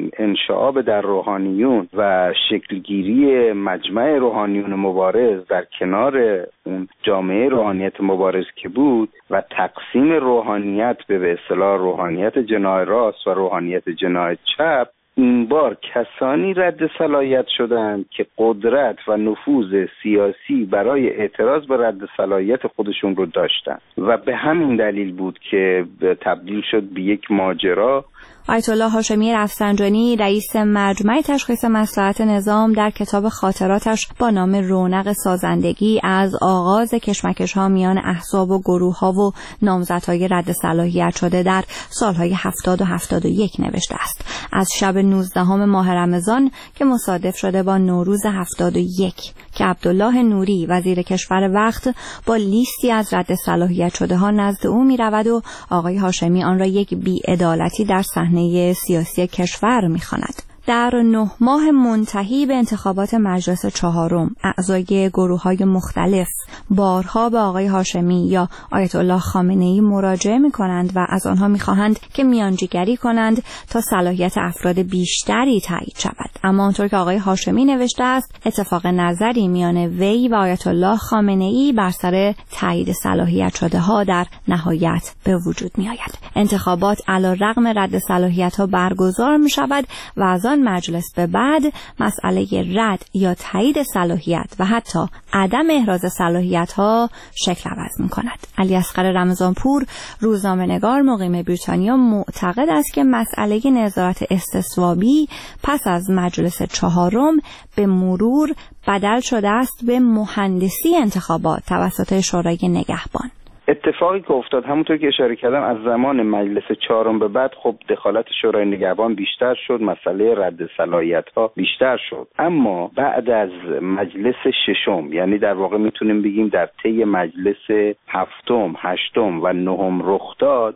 انشعاب در روحانیون و شکلگیری مجمع روحانیون مبارز در کنار اون جامعه روحانیت مبارز که بود و تقسیم روحانیت به به اصطلاح روحانیت جناح راست و روحانیت جناح چپ، این بار کسانی رد صلاحیت شدند که قدرت و نفوذ سیاسی برای اعتراض به رد صلاحیت خودشون رو داشتند و به همین دلیل بود که تبدیل شد به یک ماجرا. آیت الله هاشمی رفسنجانی رئیس مجمع تشخیص مصلحت نظام در کتاب خاطراتش با نام رونق سازندگی از آغاز کشمکش‌ها میان احزاب و گروه‌ها و نامزدهای رد صلاحیت شده در سالهای هفتاد و هفتاد و یک نوشته است. از شب نوزدهم ماه رمضان که مصادف شده با نوروز هفتاد و یک که عبدالله نوری وزیر کشور وقت با لیستی از رد صلاحیت شده ها نزد او می رود و آقای هاشمی آن را یک بی‌عدالتی در صحنه سیاسی کشور می خواند. در نه ماه منتهی به انتخابات مجلس چهارم اعضای گروه‌های مختلف بارها به آقای هاشمی یا آیت الله خامنه‌ای مراجعه می‌کنند و از آنها می‌خواهند که میانجیگری کنند تا صلاحیت افراد بیشتری تایید شود. اما آنطور که آقای هاشمی نوشته است اتفاق نظری میان وی و آیت الله خامنه‌ای بر سر تایید صلاحیت شده‌ها در نهایت به وجود می‌آید. انتخابات علی‌رغم رد صلاحیت‌ها برگزار می‌شود و از آن مجلس به بعد مسئله رد یا تایید صلاحیت و حتی عدم احراز صلاحیت ها شکل عوض می کند. علی اصغر رمضانپور روزنامه‌نگار مقیم بریتانیا معتقد است که مسئله نظارت استصوابی پس از مجلس چهارم به مرور بدل شده است به مهندسی انتخابات توسط شورای نگهبان. اتفاقی که افتاد همونطور که اشاره کردم از زمان مجلس چهارم به بعد خب دخالت شورای نگهبان بیشتر شد، مسئله رد صلاحیت ها بیشتر شد، اما بعد از مجلس ششم یعنی در واقع میتونیم بگیم در طی مجلس هفتم، هشتم و نهم رخ داد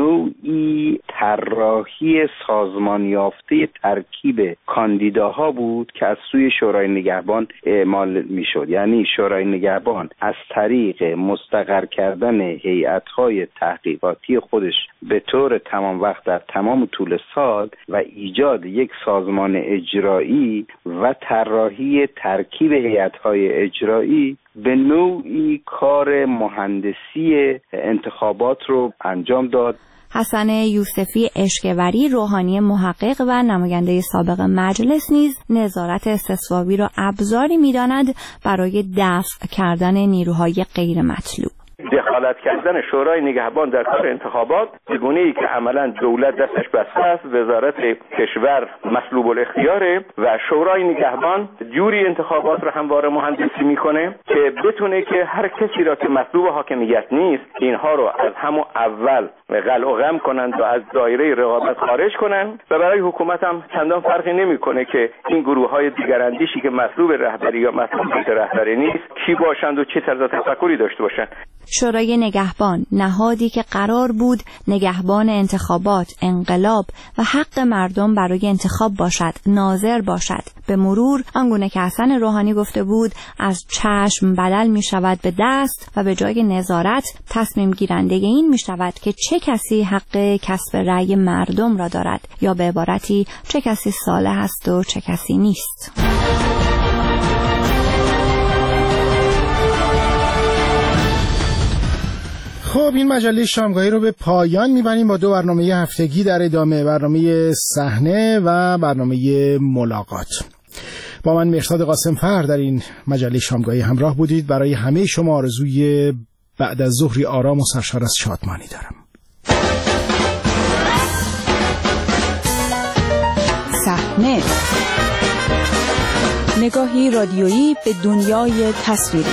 نوعی طراحی سازمان یافته ترکیب کاندیداها بود که از سوی شورای نگهبان اعمال میشد. یعنی شورای نگهبان از طریق مستقر کردن هیئت‌های تحقیقاتی خودش به طور تمام وقت در تمام طول سال و ایجاد یک سازمان اجرایی و طراحی ترکیب هیئت‌های اجرایی به نوعی کار مهندسی انتخابات رو انجام داد. حسن یوسفی اشکوری، روحانی محقق و نماینده سابق مجلس نیز نظارت استصوابی را ابزاری می‌داند برای دفع کردن نیروهای غیر مطلوب. دخالت کردن شورای نگهبان در کار انتخابات به گونه‌ای که عملاً دولت دستش بسته است، وزارت کشور مسلوب الاختیاره و شورای نگهبان جوری انتخابات را همواره مهندسی میکنه که بتونه که هر کسی را که مسلوب حاکمیت نیست اینها رو از همون اول قلع و قم کنند و از دایره رقابت خارج کنند و برای حکومت هم چندان فرقی نمیکنه که این گروه‌های دیگراندیشی که مسلوب رهبری یا مسلوب رهبری نیست کی باشند و چه طرز تفکری داشته باشند. شورای نگهبان، نهادی که قرار بود نگهبان انتخابات، انقلاب و حق مردم برای انتخاب باشد، ناظر باشد، به مرور آنگونه که حسن روحانی گفته بود از چشم بدل می شود به دست و به جای نظارت تصمیم گیرنده این می شود که چه کسی حق کسب رأی مردم را دارد، یا به عبارتی چه کسی صالح است و چه کسی نیست. خب این مجله شامگاهی رو به پایان میبریم با دو برنامه هفتگی در ادامه، برنامه صحنه و برنامه ملاقات. با من مهرزاد قاسمفر در این مجله شامگاهی همراه بودید. برای همه شما آرزوی بعد از ظهری آرام و سرشار از شادمانی دارم. صحنه، نگاهی رادیویی به دنیای تصویری.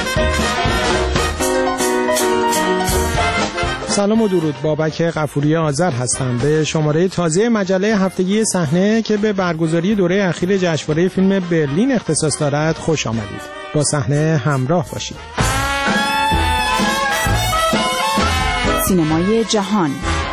سلام و درود، بابک غفوری آذر هستم. به شماره تازه مجله هفتگی صحنه که به برگزاری دوره اخیر جشنواره فیلم برلین اختصاص دارد خوش آمدید. با صحنه همراه باشید. سینمای جهان،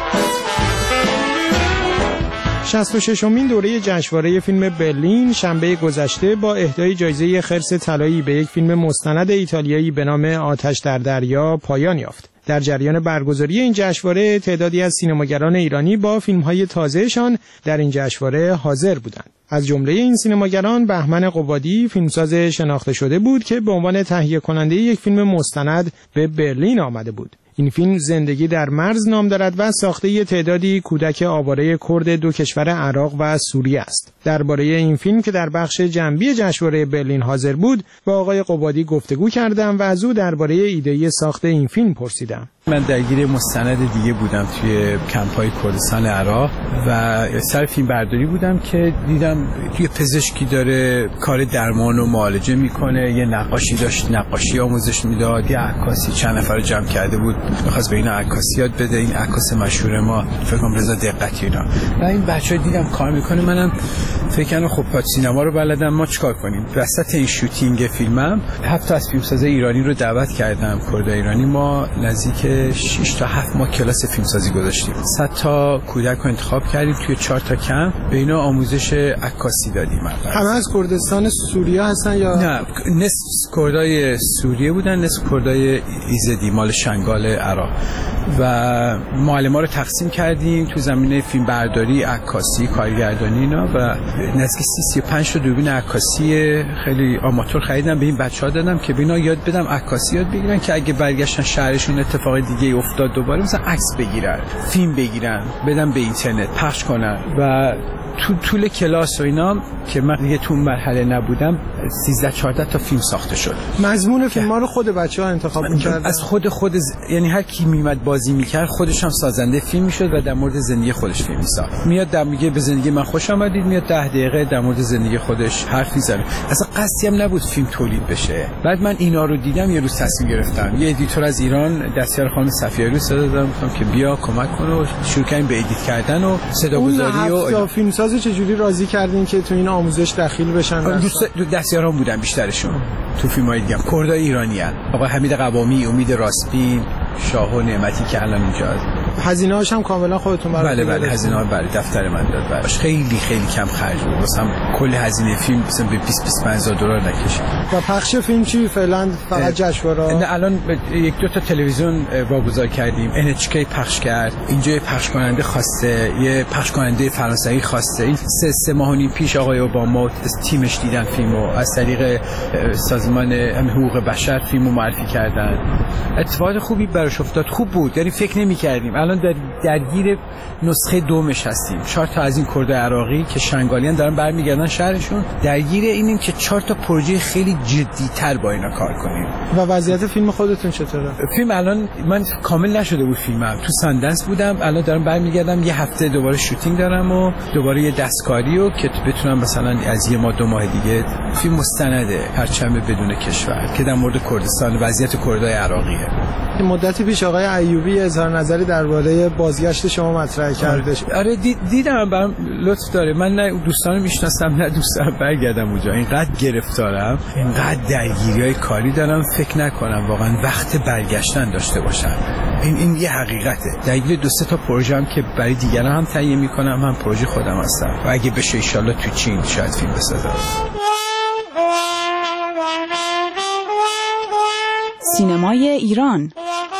شصت و ششمین دوره جشنواره فیلم برلین شنبه گذشته با اهدای جایزه خرس طلایی به یک فیلم مستند ایتالیایی به نام آتش در دریا پایان یافت. در جریان برگزاری این جشنواره تعدادی از سینماگران ایرانی با فیلم‌های تازه‌شان در این جشنواره حاضر بودند. از جمله این سینماگران بهمن قبادی، فیلمساز شناخته شده بود که به عنوان تهیه کننده یک فیلم مستند به برلین آمده بود. این فیلم زندگی در مرز نام دارد و ساخته ی تعدادی کودک آواره کرد دو کشور عراق و سوریه است. درباره این فیلم که در بخش جنبی جشنواره برلین حاضر بود با آقای قبادی گفتگو کردم و از او درباره ایده ساخت این فیلم پرسیدم. من درگیر مستند دیگه بودم توی کمپ‌های کردستان عراق و سر فیلم برداری بودم که دیدم یه پزشکی داره کار درمان و معالجه میکنه، یه نقاشی داشت نقاشی آموزش میداد، یه عکاسی چند نفر رو جمع کرده بود می‌خواست به اینا عکاسی یاد بده. این عکاس مشهور ما فکر کنم رضا دقتی اینا و این بچه‌ها دیدم کار میکنه. منم فکر کردم خب پس سینما رو بلدم، ما چیکار کنیم؟ وسط این شوتینگ فیلمم هفت تا از فیلمساز ایرانی رو دعوت کردم، کرد ایرانی. ما نزدیک شش تا هفت ماه کلاس فیلمسازی گذاشتیم. صد تا کودک رو انتخاب کردیم توی چهار تا کمپ، به اینا آموزش عکاسی دادیم. همه از کردستان سوریه هستن یا نه؟ نصف کردای سوریه بودن، نصف کردای ایزدی مال شنگال عراق. و معلم‌ها رو تقسیم کردیم تو زمینه فیلم برداری، عکاسی، کارگردانی اینا و نزدیک سی و پنج تا دوربین عکاسی خیلی آماتور خریدم به این بچه‌ها دادم که به اینا یاد بدم عکاسی یاد بگیرن که اگه برگشتن شهرشون اتفاق دیگه افتاد دوباره مثلا عکس بگیرن، فیلم بگیرن، بدن به اینترنت پخش کنن. و تو طول کلاس و اینا که من دیگه تو مرحله نبودم سیزده چهارده تا فیلم ساخته شد. مضمون فیلم‌ها رو خود بچه‌ها انتخاب می‌کردن؟ از خود خود ز... یعنی هر کی میومد بازی می‌کرد خودش هم سازنده فیلم می‌شد و در مورد زندگی خودش فیلم می‌ساخت. میاد در میگه به زندگی من خوش آمدید، میاد ده دقیقه در مورد زندگی خودش حرف می‌زنه. اصلا قصدی هم نبود فیلم تولید بشه. بعد من اینا رو دیدم یه روز تصمیم گرفتم. یه ادیتور از ایران دستیار خانم صفیاری رو صدا دادم گفتم که بیا کمک کن و شروع کنیم به ادیت کردن و صداگذاری و فیلمساز چجوری راضی کردین که تو این آموزش داخل بشن؟ دوست دستیاران بودن بیشترشون تو فیلم‌های دیگه هم کردای ایرانیان. آقا حمید قوامی، امید راسپین، شاه و نعمتی که الان اینجا هزینه‌هاش هم کاملا خودتون برای بله بله هزینه‌ها بله دفتر من داد براش. خیلی خیلی کم خرج بود. مثلا کل هزینه فیلم مثلا به بیست بیست و پنج هزار دلار نکشه. و پخش فیلم چی فعلا فقط جشنواره؟ نه الان یک دو تا تلویزیون واگذار کردیم، ان اچ کی پخش کرد، اینجا یه پخش کننده خواسته، یه پخش کننده فرانسوی خواسته. این سه سه ماه و نیم پیش آقای اوباما تیمش دیدن فیلمو، از طریق سازمان حقوق بشر فیلمو معرفی کردن. اتفاقات خوبی براش افتاد، خوب بود، یعنی فکر نمی‌کردیم. الان در درگیر نسخه دومش هستیم. چهار تا از این کردای عراقی که شنگالیان دارن برمیگردن شهرشون، درگیر اینیم که چهار تا پروژه خیلی جدی‌تر با اینا کار کنیم. و وضعیت فیلم خودتون چطوره؟ فیلم الان من کامل نشده بود فیلمم، تو ساندنس بودم، الان دارم برمیگردم، یه هفته دوباره شوتینگ دارم و دوباره یه دستکاری و که بتونم مثلا از یه ماه دو ماه دیگه فیلم مستنده پرچم بدون کشور که در مورد کردستان، وضعیت کردای عراقیه. مدتی پیش آقای ایوبی اظهار نظری درباره بازگشت شما مطرح کردش. آره دید دیدم، برام لطف داره. من نه دوستانو میشناسم نه دوستانو برگردم اونجا. اینقدر گرفتارم، اینقدر درگیریای کاری دارم، فکر نکنم واقعا وقت برگشتن داشته باشم. این این یه حقیقته. درگیر دو سه تا پروژه هم که برای دیگران هم تهیه میکنم، هم پروژه خودم هستم و اگه بشه ان شاء الله تو چین شاید فیلم بسازم. سینمای ایران.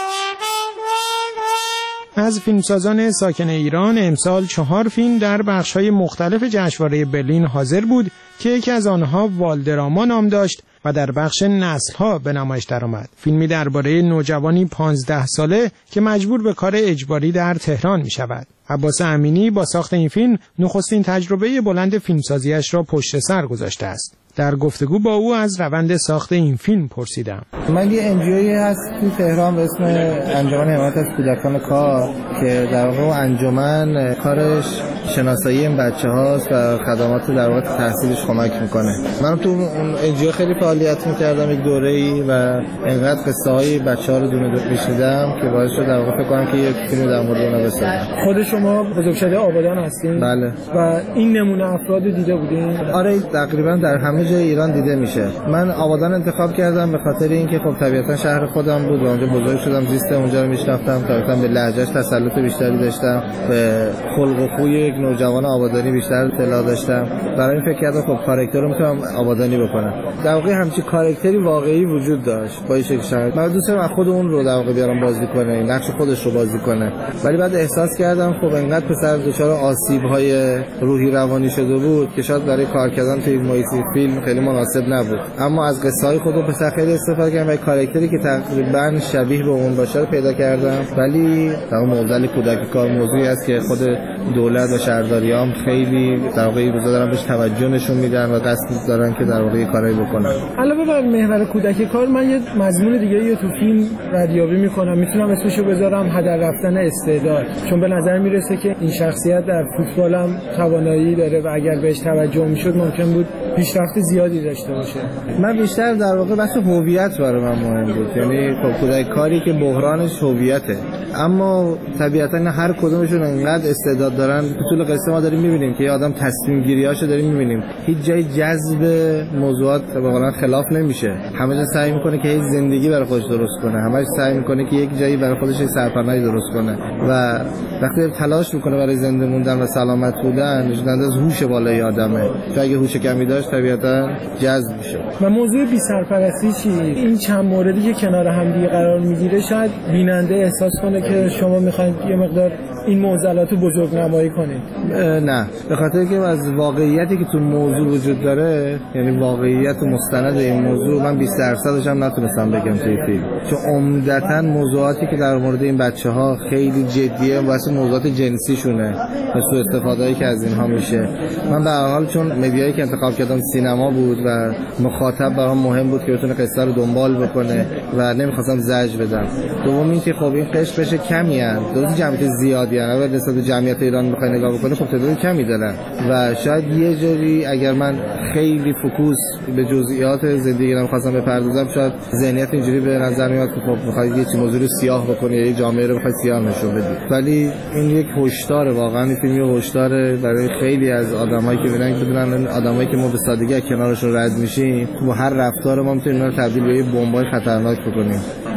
از فیلمسازان ساکن ایران امسال چهار فیلم در بخش‌های مختلف جشنواره برلین حاضر بود که یکی از آنها والدراما نام داشت و در بخش نسل‌ها به نمایش درآمد. فیلمی درباره نوجوانی پانزده ساله که مجبور به کار اجباری در تهران می‌شود. عباس امینی با ساخت این فیلم نخستین تجربه بلند فیلمسازیش را پشت سر گذاشته است. در گفتگو با او از روند ساخت این فیلم پرسیدم. من یه انجیویی هست تو تهران به اسم انجمن حمایت از کودکان کار که در واقع انجمن کارش شناسایی این بچه‌هاست و خدمات در واقع تحصیلش کمک میکنه. من تو اون انجیو خیلی فعالیت میکردم یک دوره‌ای و انقدر قصه‌های بچه‌ها رو دونه دونه میشنیدم که باعث شد در واقع فکر کنم که یک فیلم در مورد اونها بسازم. خود شما بزرگشده آبادان هستین؟ بله. و این نمونه افراد دیده بودین؟ آره تقریبا در همه جای ایران دیده میشه. من آبادان انتخاب کردم به خاطر اینکه خب طبیعتا شهر خودم بود و اونجا بزرگ شدم، زیست اونجا رو میشناختم، طبیعتا به لهجهش تسلط بیشتری داشتم، به خلق و خوی یک نوجوان آبادانی بیشتر اطلاع داشتم. برای این فکر کردم خب کاراکتر رو میتونم آبادانی بکنم. در واقع همچین کاراکتری واقعی وجود داشت با این شکل شهر. من دوست دارم خود اون رو در واقع بیارم بازی کنه، نقش خودش رو بازی کنه. ولی بعد احساس کردم خب انقدر پسر دچار آسیب‌های روحی روانی شده بود که شاید برای کار کردن توی محیط فیلم خیلی مناسب نبود. اما از قصه‌های خود پسر خیلی استفاده کردم و کاراکتری که تقریبا شبیه به اون باشه رو پیدا کردم. ولی در معضل کودک کار موضوعی است که خود دولت و شهرداریام خیلی در واقع روزا دارن بهش توجه نشون میدن و قصد دارن که در واقع کارایی بکنن. علاوه بر محور کودک کار من یه مضمون دیگه یه تو فیلم ردیابی میکنم، میتونم اسمشو بذارم هدر رفتن استعداد، چون به نظر میرسه که این شخصیت در فوتبال هم توانایی داره و اگر بهش توجه میشد ممکن بود پیشرفت زیادی داشته باشه. من بیشتر در واقع بحث هویت برای من مهم بود، یعنی خب کودک کاری که بحرانش هویته، اما طبیعتا هر کدومشون انقدر استعداد دارن. تو طول قصه ما داریم میبینیم که یه آدم تصمیم گیریاشو داریم میبینیم، هیچ جای جذب موضوعات واقعا خلاف نمیشه، همه جا سعی میکنه که هیچ زندگی برای خودش درست کنه، همش سعی میکنه که یک جایی برای خودش سرپناهی درست کنه و وقتی تلاش میکنه برای زنده موندن و سلامت بودن نشون دهنده از هوش بالای آدمه، که اگه هوش کمی داشت طبیعتا جذب میشه. و موضوع بی سرپرستی چی؟ این چند موردی که کنار هم دیگه قرار میگیره شاید بیننده احساس کنه که شما میخواید یه مقدار این معضلات رو بزرگنمایی کنید. نه، به خاطر که از واقعیتی که تو موضوع وجود داره، یعنی واقعیت مستند این موضوع، من بیست درصدش هم نتونستم بگم توی فیلم، چون عمدتاً موضوعاتی که در مورد این بچه‌ها خیلی جدیه واسه موضوعات جنسیشونه و سوء استفاده‌ای که از اینها میشه. من به هر حال چون مدیایی که انتخاب کردم سینما بود و مخاطب برام مهم بود که بتونه قصه رو دنبال بکنه و نمیخواستم زجر بدم. دوم اینکه خب این قشر قشر کمی ان، درست جمعیت زیادی ان، ولی نسبت به جمعیت ایران بخوای نگاه بکنی خب تعداد کمی دارن و شاید یه جوری اگر من خیلی فوکوس به جزئیات زندگی رو می‌خواستم بپردازم شاید ذهنیت اینجوری به نظر میاد که خب می‌خوای یه چیز موضوع رو سیاه بکنی یا یه جامعه رو بخوای سیاه نشون بدی. ولی این یک هشدار، واقعا این فیلم هشدار برای خیلی از آدمایی که ببینن بدونن آدمایی که ما به سادگی کنارشون رد میشیم با هر رفتار ما میتونیم اینا رو تبدیل به یه بمبای خطرناک بکنیم.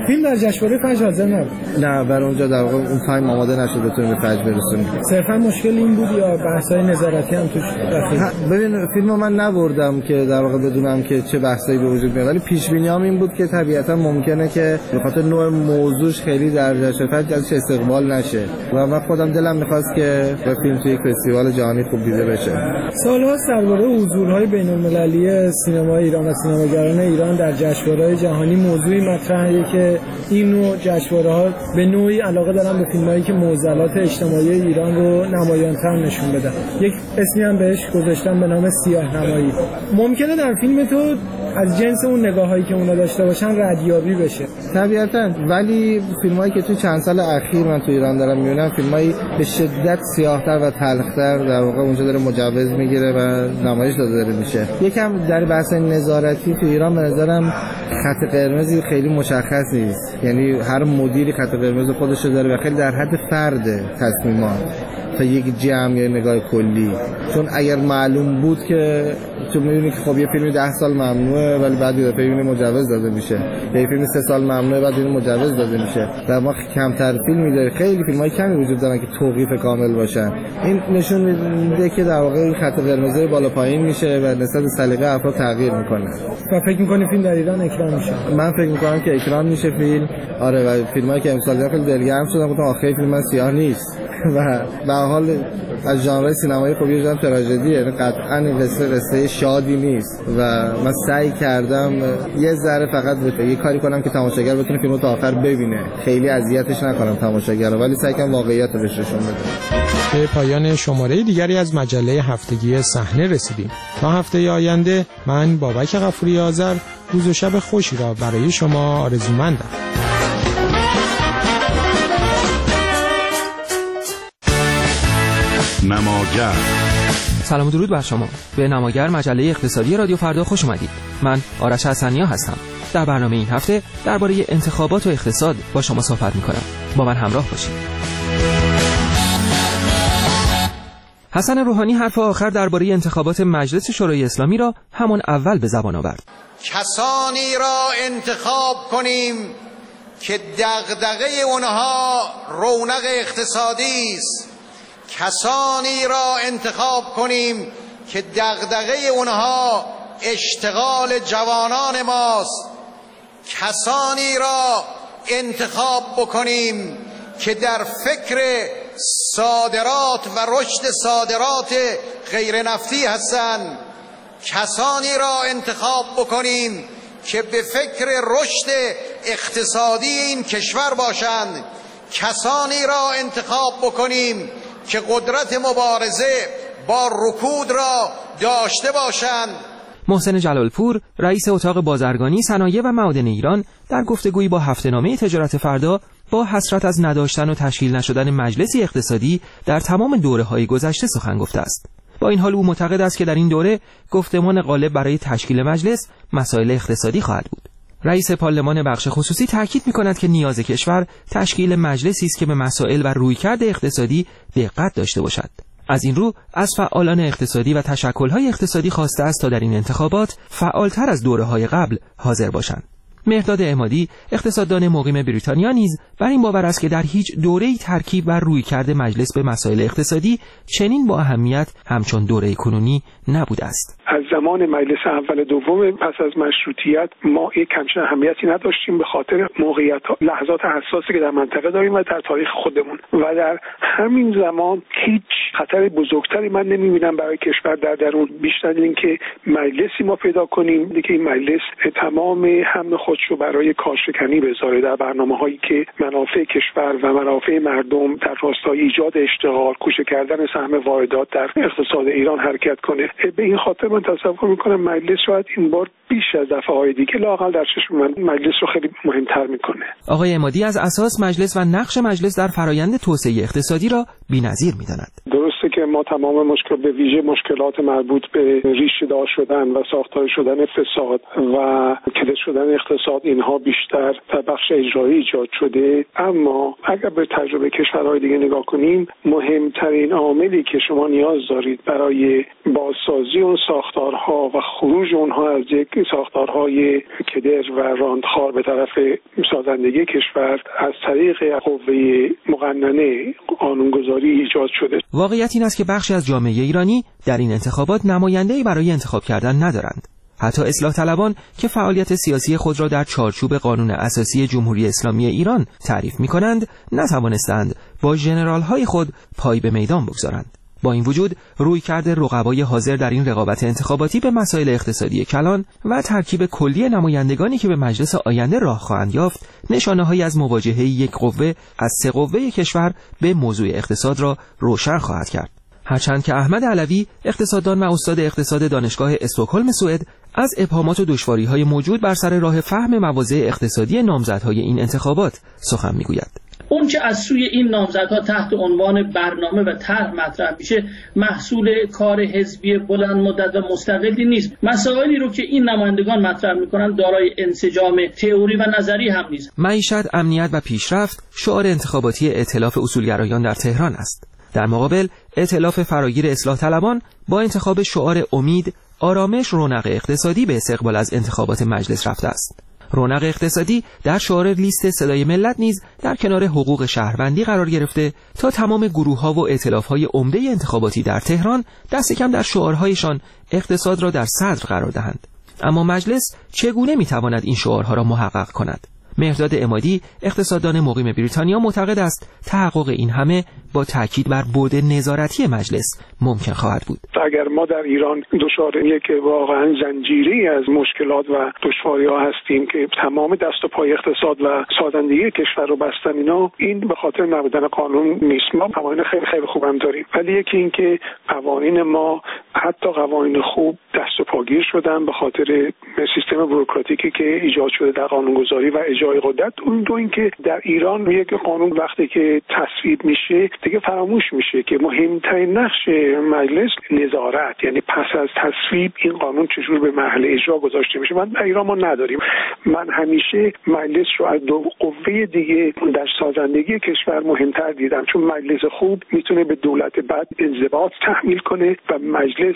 فیلم در جشنواره فجر حاضر نبود؟ نه، برای اونجا در واقع اون تایم آماده نشد بتونیم به فجر برسونیم. صرفا مشکل این بود یا بحث‌های نظارتی هم توش داخل؟ ببین فیلمو من نبردم که در واقع بدونم که چه بحثایی به وجود میاد، ولی پیش بینیام این بود که طبیعتا ممکنه که به خاطر نوع موضوعش خیلی در جشنواره فجر ازش استقبال نشه و من خودم دلم می‌خواست که به فیلم توی یک فستیوال جهانی خوب دیده بشه. سال‌ها درباره حضورهای بین‌المللی سینمای ایران و سینماگران ایران در جشنواره‌های جهانی موضوعی مطرحه که این نوع جشنواره‌ها به نوعی علاقه دارن به فیلمایی که معضلات اجتماعی ایران رو نمایان‌تر نشون بدن. یک اسمی هم بهش گذاشتن به نام سیاه‌نمایی. ممکنه در فیلم تو از جنس اون نگاهایی که اونا داشته باشن ردیابی بشه. طبیعتاً، ولی فیلمایی که تو چند سال اخیر من تو ایران دارم میبینم فیلمایی به شدت سیاه‌تر و تلخ‌تر در واقع اونجا داره مجوز میگیره و نمایش داده داره میشه. یکم در بحث نظارتی تو ایران به نظرم خط قرمزی خیلی مشخص نیست، یعنی هر مدیری خط قرمز خودش داره و خیلی در حد فرد تصمیمات تا یک جمع یا نگاه کلی. چون اگر معلوم بود که تو می‌بینی که خب یه فیلمی ده سال ممنوعه ولی بعد یه دفعه می‌بینی مجوز داده میشه، یه فیلم سه سال ممنوعه بعد می‌بینی مجوز داده میشه و ما کمتر فیلمی داره، خیلی فیلمای کمی وجود دارن که توقیف کامل باشن. این نشون میده که در واقع این خط قرمز بالا پایین میشه و نسبت سلیقه افراد تغییر میکنه. و فکر می‌کنی فیلم در ایران اکران میشه؟ من فکر می‌کنم که اکران میشه فیلم. آره، و فیلمایی که امسال دارن خیلی دلگرم شدن، گفتم آخه فیلم من سیاه نیست و به حال از ژانر سینمایی خب یه ژانر تراژدیه، یعنی قطعاً این قصه قصه شادی نیست و من سعی کردم یه ذره فقط به یه کاری کنم که تماشاگر بتونه فیلمو تا آخر ببینه، خیلی اذیتش نکنم تماشاگر رو، ولی سعی کنم واقعیت رو بهش نشون بدم. به پایان شماره دیگری از مجله هفتگی صحنه رسیدیم. تا هفته آینده من بابک غفوری آذر روز و شب خوشی را برای شما آرزومندم. نماگر. سلام و درود بر شما. به نماگر مجله اقتصادی رادیو فردا خوش اومدید. من آرش حسنیا هستم. در برنامه این هفته درباره انتخابات و اقتصاد با شما صحبت می‌کنم. با من همراه باشید. حسن روحانی حرف آخر درباره انتخابات مجلس شورای اسلامی را همان اول به زبان آورد. کسانی را انتخاب کنیم که دغدغه اونها رونق اقتصادی است. کسانی را انتخاب کنیم که دغدغه اونها اشتغال جوانان ماست. کسانی را انتخاب بکنیم که در فکر صادرات و رشد صادرات غیر نفتی هستند. کسانی را انتخاب بکنیم که به فکر رشد اقتصادی این کشور باشند. کسانی را انتخاب بکنیم که قدرت مبارزه با رکود را داشته باشند. محسن جلالپور رئیس اتاق بازرگانی صنایع و معادن ایران در گفتگویی با هفته‌نامه تجارت فردا با حسرت از نداشتن و تشکیل نشدن مجلسی اقتصادی در تمام دوره‌های گذشته سخن گفته است. با این حال او معتقد است که در این دوره گفتمان غالب برای تشکیل مجلس مسائل اقتصادی خواهد بود. رئیس پارلمان بخش خصوصی تاکید می‌کند که نیاز کشور تشکیل مجلسی است که به مسائل و رویکرد اقتصادی دقت داشته باشد. از این رو از فعالان اقتصادی و تشکل‌های اقتصادی خواسته است تا در این انتخابات فعالتر از دوره‌های قبل حاضر باشند. مهرداد عمادی اقتصاددان مقیم بریتانیا نیز بر این باور است که در هیچ دوره‌ای ترکیب و رویکرد مجلس به مسائل اقتصادی چنین با اهمیت همچون دوره کنونی نبوده است. از زمان مجلس اول دوم پس از مشروطیت ما یک همچین اهمیتی نداشتیم به خاطر موقعیت لحظات حساسی که در منطقه داریم و در تاریخ خودمون و در همین زمان هیچ خطر بزرگتری من نمی‌بینم برای کشور در درون بیشتر اینکه مجلسی ما پیدا کنیم دیگه این مجلس تمام هم خودش رو برای کارشکنی بذاره در برنامه‌هایی که منافع کشور و منافع مردم در راستای ایجاد اشتغال، کوچه کردن سهم واردات در اقتصاد ایران حرکت کنه. به این خاطر من تصور می‌کنم مجلس شاید این بار بیش از دفعه‌های دیگه لااقل در چشم من مجلس رو خیلی مهمتر می‌کنه. آقای عمادی از اساس مجلس و نقش مجلس در فرایند توسعه اقتصادی را بی‌نظیر می‌داند. درسته درسته که ما تمام مشکل به ویژه مشکلات مربوط به ریشه دار شدن و ساختار شدن فساد و کلید شدن اقتصاد اینها بیشتر در بخش اجرایی ایجاد شده، اما اگر به تجربه کشورهای دیگه نگاه کنیم مهمترین عاملی که شما نیاز دارید برای بازسازی اون ساختارها و خروج اونها از یک ساختارهای کدر و راندخار به طرف سازندگی کشور از طریق قوه مقننه قانونگذاری ایجاد شده. واقعیت این است که بخشی از جامعه ایرانی در این انتخابات نماینده‌ای برای انتخاب کردن ندارند. حتی اصلاح طلبان که فعالیت سیاسی خود را در چارچوب قانون اساسی جمهوری اسلامی ایران تعریف می‌کنند، نتوانستند با ژنرال‌های خود پای به میدان بگذارند. با این وجود رویکرد رقبای حاضر در این رقابت انتخاباتی به مسائل اقتصادی کلان و ترکیب کلی نمایندگانی که به مجلس آینده راه خواهند یافت، نشانه‌هایی از مواجهه یک قوه از سه قوه کشور به موضوع اقتصاد را روشن خواهد کرد. هرچند که احمد علوی، اقتصاددان و استاد اقتصاد دانشگاه استکهلم سوئد، از ابهامات و دشواری‌های موجود بر سر راه فهم مواضع اقتصادی نامزدهای این انتخابات سخن می‌گوید. اون که از سوی این نامزدها تحت عنوان برنامه و طرح مطرح میشه محصول کار حزبی بلند مدت و مستقلی نیست. مسائلی رو که این نمایندگان مطرح میکنن دارای انسجام تئوری و نظری هم نیست. معیشت، امنیت و پیشرفت شعار انتخاباتی ائتلاف اصولگرایان در تهران است. در مقابل ائتلاف فراگیر اصلاح طلبان با انتخاب شعار امید، آرامش، رونق اقتصادی به استقبال از انتخابات مجلس رفته است. رونق اقتصادی در شعار لیست صدای ملت نیز در کنار حقوق شهروندی قرار گرفته تا تمام گروه‌ها و ائتلاف‌های عمده انتخاباتی در تهران دست کم در شعارهایشان اقتصاد را در صدر قرار دهند. اما مجلس چگونه می‌تواند این شعارها را محقق کند؟ مهرداد عمادی، اقتصاددان مقیم بریتانیا، معتقد است تحقق این همه با تاکید بر بعد نظارتی مجلس ممکن خواهد بود. اگر ما در ایران دچار یک واقعا زنجیری از مشکلات و دشواری‌ها هستیم که تمام دست و پای اقتصاد و سازندگی کشور رو بستن، اینا این به خاطر نبودن قانون نیست. ما قوانین خیلی خیلی خوبم داریم، ولی یکی این که قوانین ما حتی قوانین خوب دست و پاگیر شدن به خاطر سیستم بوروکراتیکی که ایجاد شده در قانونگذاری و اجرای قدرت. اون دو این که در ایران یک قانون وقتی که تصویب میشه دیگه فراموش میشه که مهمترین نقش مجلس نظارت، یعنی پس از تصویب این قانون چجور به مرحله اجرا گذاشته میشه. من در ایران ما نداریم. من همیشه مجلس رو از دو قوه دیگه در سازندگی کشور مهمتر دیدم، چون مجلس خوب میتونه به دولت بد انضباط تحمیل کنه و مجلس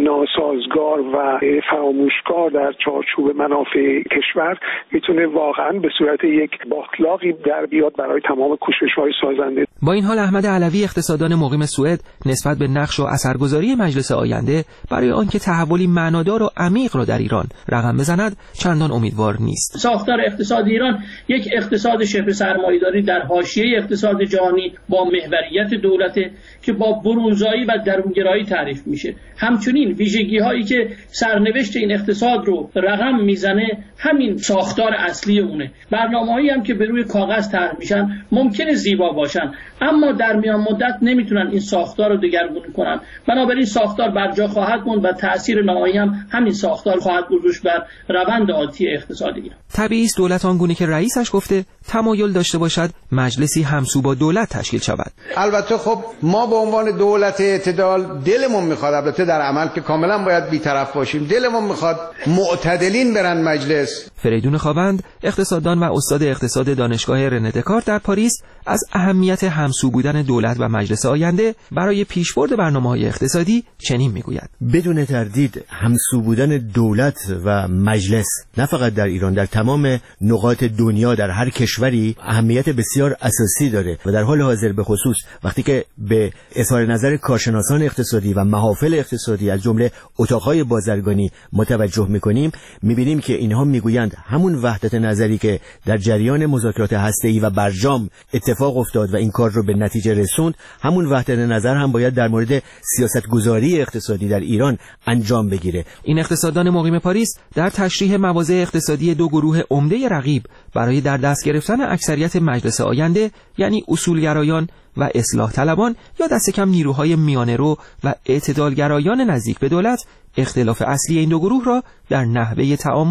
ناسازگار و فراموشکار در چارچوب منافع کشور میتونه واقعا به صورت یک باطلاقی در بیاد برای تمام کوشش‌های سازنده. با این حال احمد علوی، اقتصاددان مقیم سوئد، نسبت به نقش و اثرگذاری مجلس آینده برای آنکه تحولی معنادار و عمیق را در ایران رقم بزند چندان امیدوار نیست. ساختار اقتصاد ایران یک اقتصاد شبه سرمایه‌داری در حاشیه اقتصاد جهانی با محوریت دولت که با برونزایی و درونگرایی تعریف میشه. همچنین ویژگی هایی که سرنوشت این اقتصاد رو رقم میزنه همین ساختار اصلی اونه. برنامه‌هایی هم که به روی کاغذ طرح میشن ممکنه زیبا باشن، اما در میان مدت نمیتونن این ساختار رو دگرگون کنن. بنابراین ساختار بر جا خواهد موند و تأثیر نهایی هم همین ساختار خواهد گذاشت بر روند عادی اقتصادی ایران. طبیعی است دولت آنگونه که رئیسش گفته تمایل داشته باشد مجلسی همسو با دولت تشکیل شود. البته خب ما به عنوان دولت اعتدال دلمون میخواد، البته در عمل که کاملا باید بی‌طرف باشیم، دلمون میخواد معتدلین برن مجلس. فریدون خاوند، اقتصاددان و استاد اقتصاد دانشگاه رنه دکارت در پاریس، از اهمیت همسو بودن دولت و مجلس آینده برای پیشبرد برنامه‌های اقتصادی چنین میگوید: بدون تردید همسو بودن دولت و مجلس نه فقط در ایران، در تمام نقاط دنیا در هر کشوری اهمیت بسیار اساسی داره و در حال حاضر به خصوص وقتی که به اظهار نظر کارشناسان اقتصادی و محافل اقتصادی از جمله اتاقهای بازرگانی متوجه میکنیم، میبینیم که اینها میگویند همون وحدت نظری که در جریان مذاکرات هسته‌ای و برجام اتفاق افتاد و این کار رو به نتیجه رسوند، همون وحدت نظر هم باید در مورد سیاستگذاری اقتصادی در ایران انجام بگیره. این اقتصاددان مقیم پاریس در تشریح مواضع اقتصادی دو گروه عمده رقیب برای در دست گرفتن اکثریت مجلس آینده، یعنی اصولگرایان و اصلاح طلبان یا دست کم نیروهای میانه رو و اعتدالگرایان نزدیک به دولت، اختلاف اصلی این دو گروه را در نحوه تعامل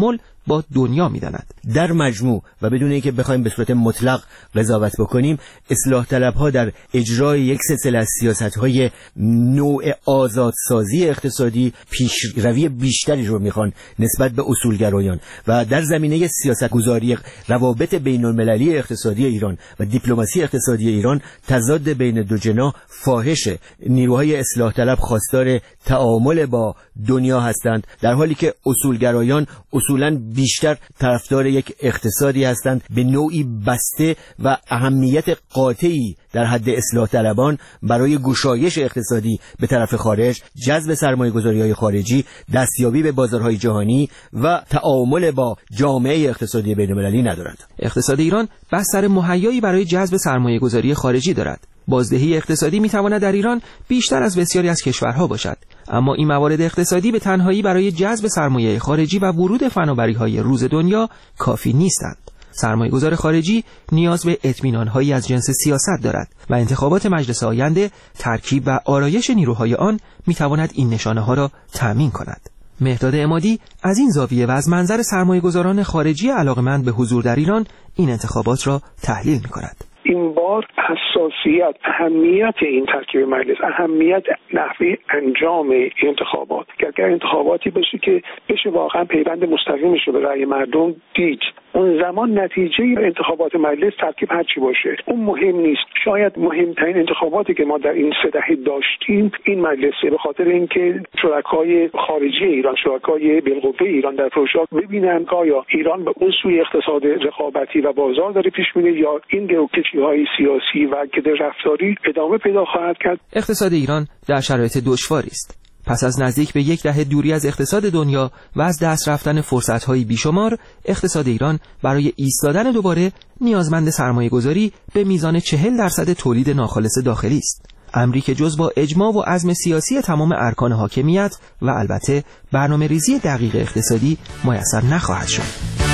با دنیا می‌داند. در مجموع و بدون اینکه بخوایم به صورت مطلق قضاوت بکنیم، اصلاح طلب‌ها در اجرای یک سلسله از سیاست‌های نوع آزادسازی اقتصادی پیشروی بیشتری رو می‌خوان نسبت به اصولگرایان و در زمینه سیاست‌گذاری روابط بین‌المللی اقتصادی ایران و دیپلماسی اقتصادی ایران تضاد بین دو جناح فاحشه. نیروهای اصلاح طلب خواستار تعامل با دنیا هستند، در حالی که اصولگرایان اصولاً بیشتر طرفدار یک اقتصادی هستند به نوعی بسته و اهمیت قاطعی در حد اصلاح طلبان برای گشایش اقتصادی به طرف خارج، جذب سرمایه‌گذاری‌های خارجی، دستیابی به بازارهای جهانی و تعامل با جامعه اقتصادی بین‌المللی ندارند. اقتصاد ایران بستر مهیایی برای جذب سرمایه‌گذاری خارجی دارد. بازدهی اقتصادی میتواند در ایران بیشتر از بسیاری از کشورها باشد، اما این موارد اقتصادی به تنهایی برای جذب سرمایه خارجی و ورود فناوری‌های روز دنیا کافی نیستند. سرمایه‌گذار خارجی نیاز به اطمینان‌هایی از جنس سیاست دارد و انتخابات مجلس آینده ترکیب و آرایش نیروهای آن میتواند این نشانه‌ها را تأمین کند. مهداد عمادی از این زاویه و از منظر سرمایه‌گذاران خارجی علاقه‌مند به حضور در ایران این انتخابات را تحلیل می‌کند. این بار حساسیت، اهمیت این ترکیب مجلس، اهمیت نحوه انجام انتخابات که اگر انتخاباتی بشه که بشه واقعا پیوند مستقیمش رو به رأی مردم دید، اون زمان نتیجه انتخابات مجلس ترکیب هرچی باشه اون مهم نیست. شاید مهمترین انتخاباتی که ما در این سه دهه داشتیم این مجلسه، به خاطر اینکه شرکای خارجی ایران، شرکای بالقوه ایران در پروژه ببینن که آیا ایران به اون سوی اقتصاد رقابتی و بازار داره پیش میره یا این گروکشی‌های سیاسی و کده رفتاری ادامه پیدا خواهد کرد. اقتصاد ایران در شرایط دشواری است. پس از نزدیک به یک دهه دوری از اقتصاد دنیا و از دست رفتن فرصت‌های بیشمار، اقتصاد ایران برای ایستادن دوباره نیازمند سرمایه‌گذاری به میزان چهل درصد تولید ناخالص داخلی است. امری که جز با اجماع و عزم سیاسی تمام ارکان حاکمیت و البته برنامه‌ریزی دقیق اقتصادی میسر نخواهد شد.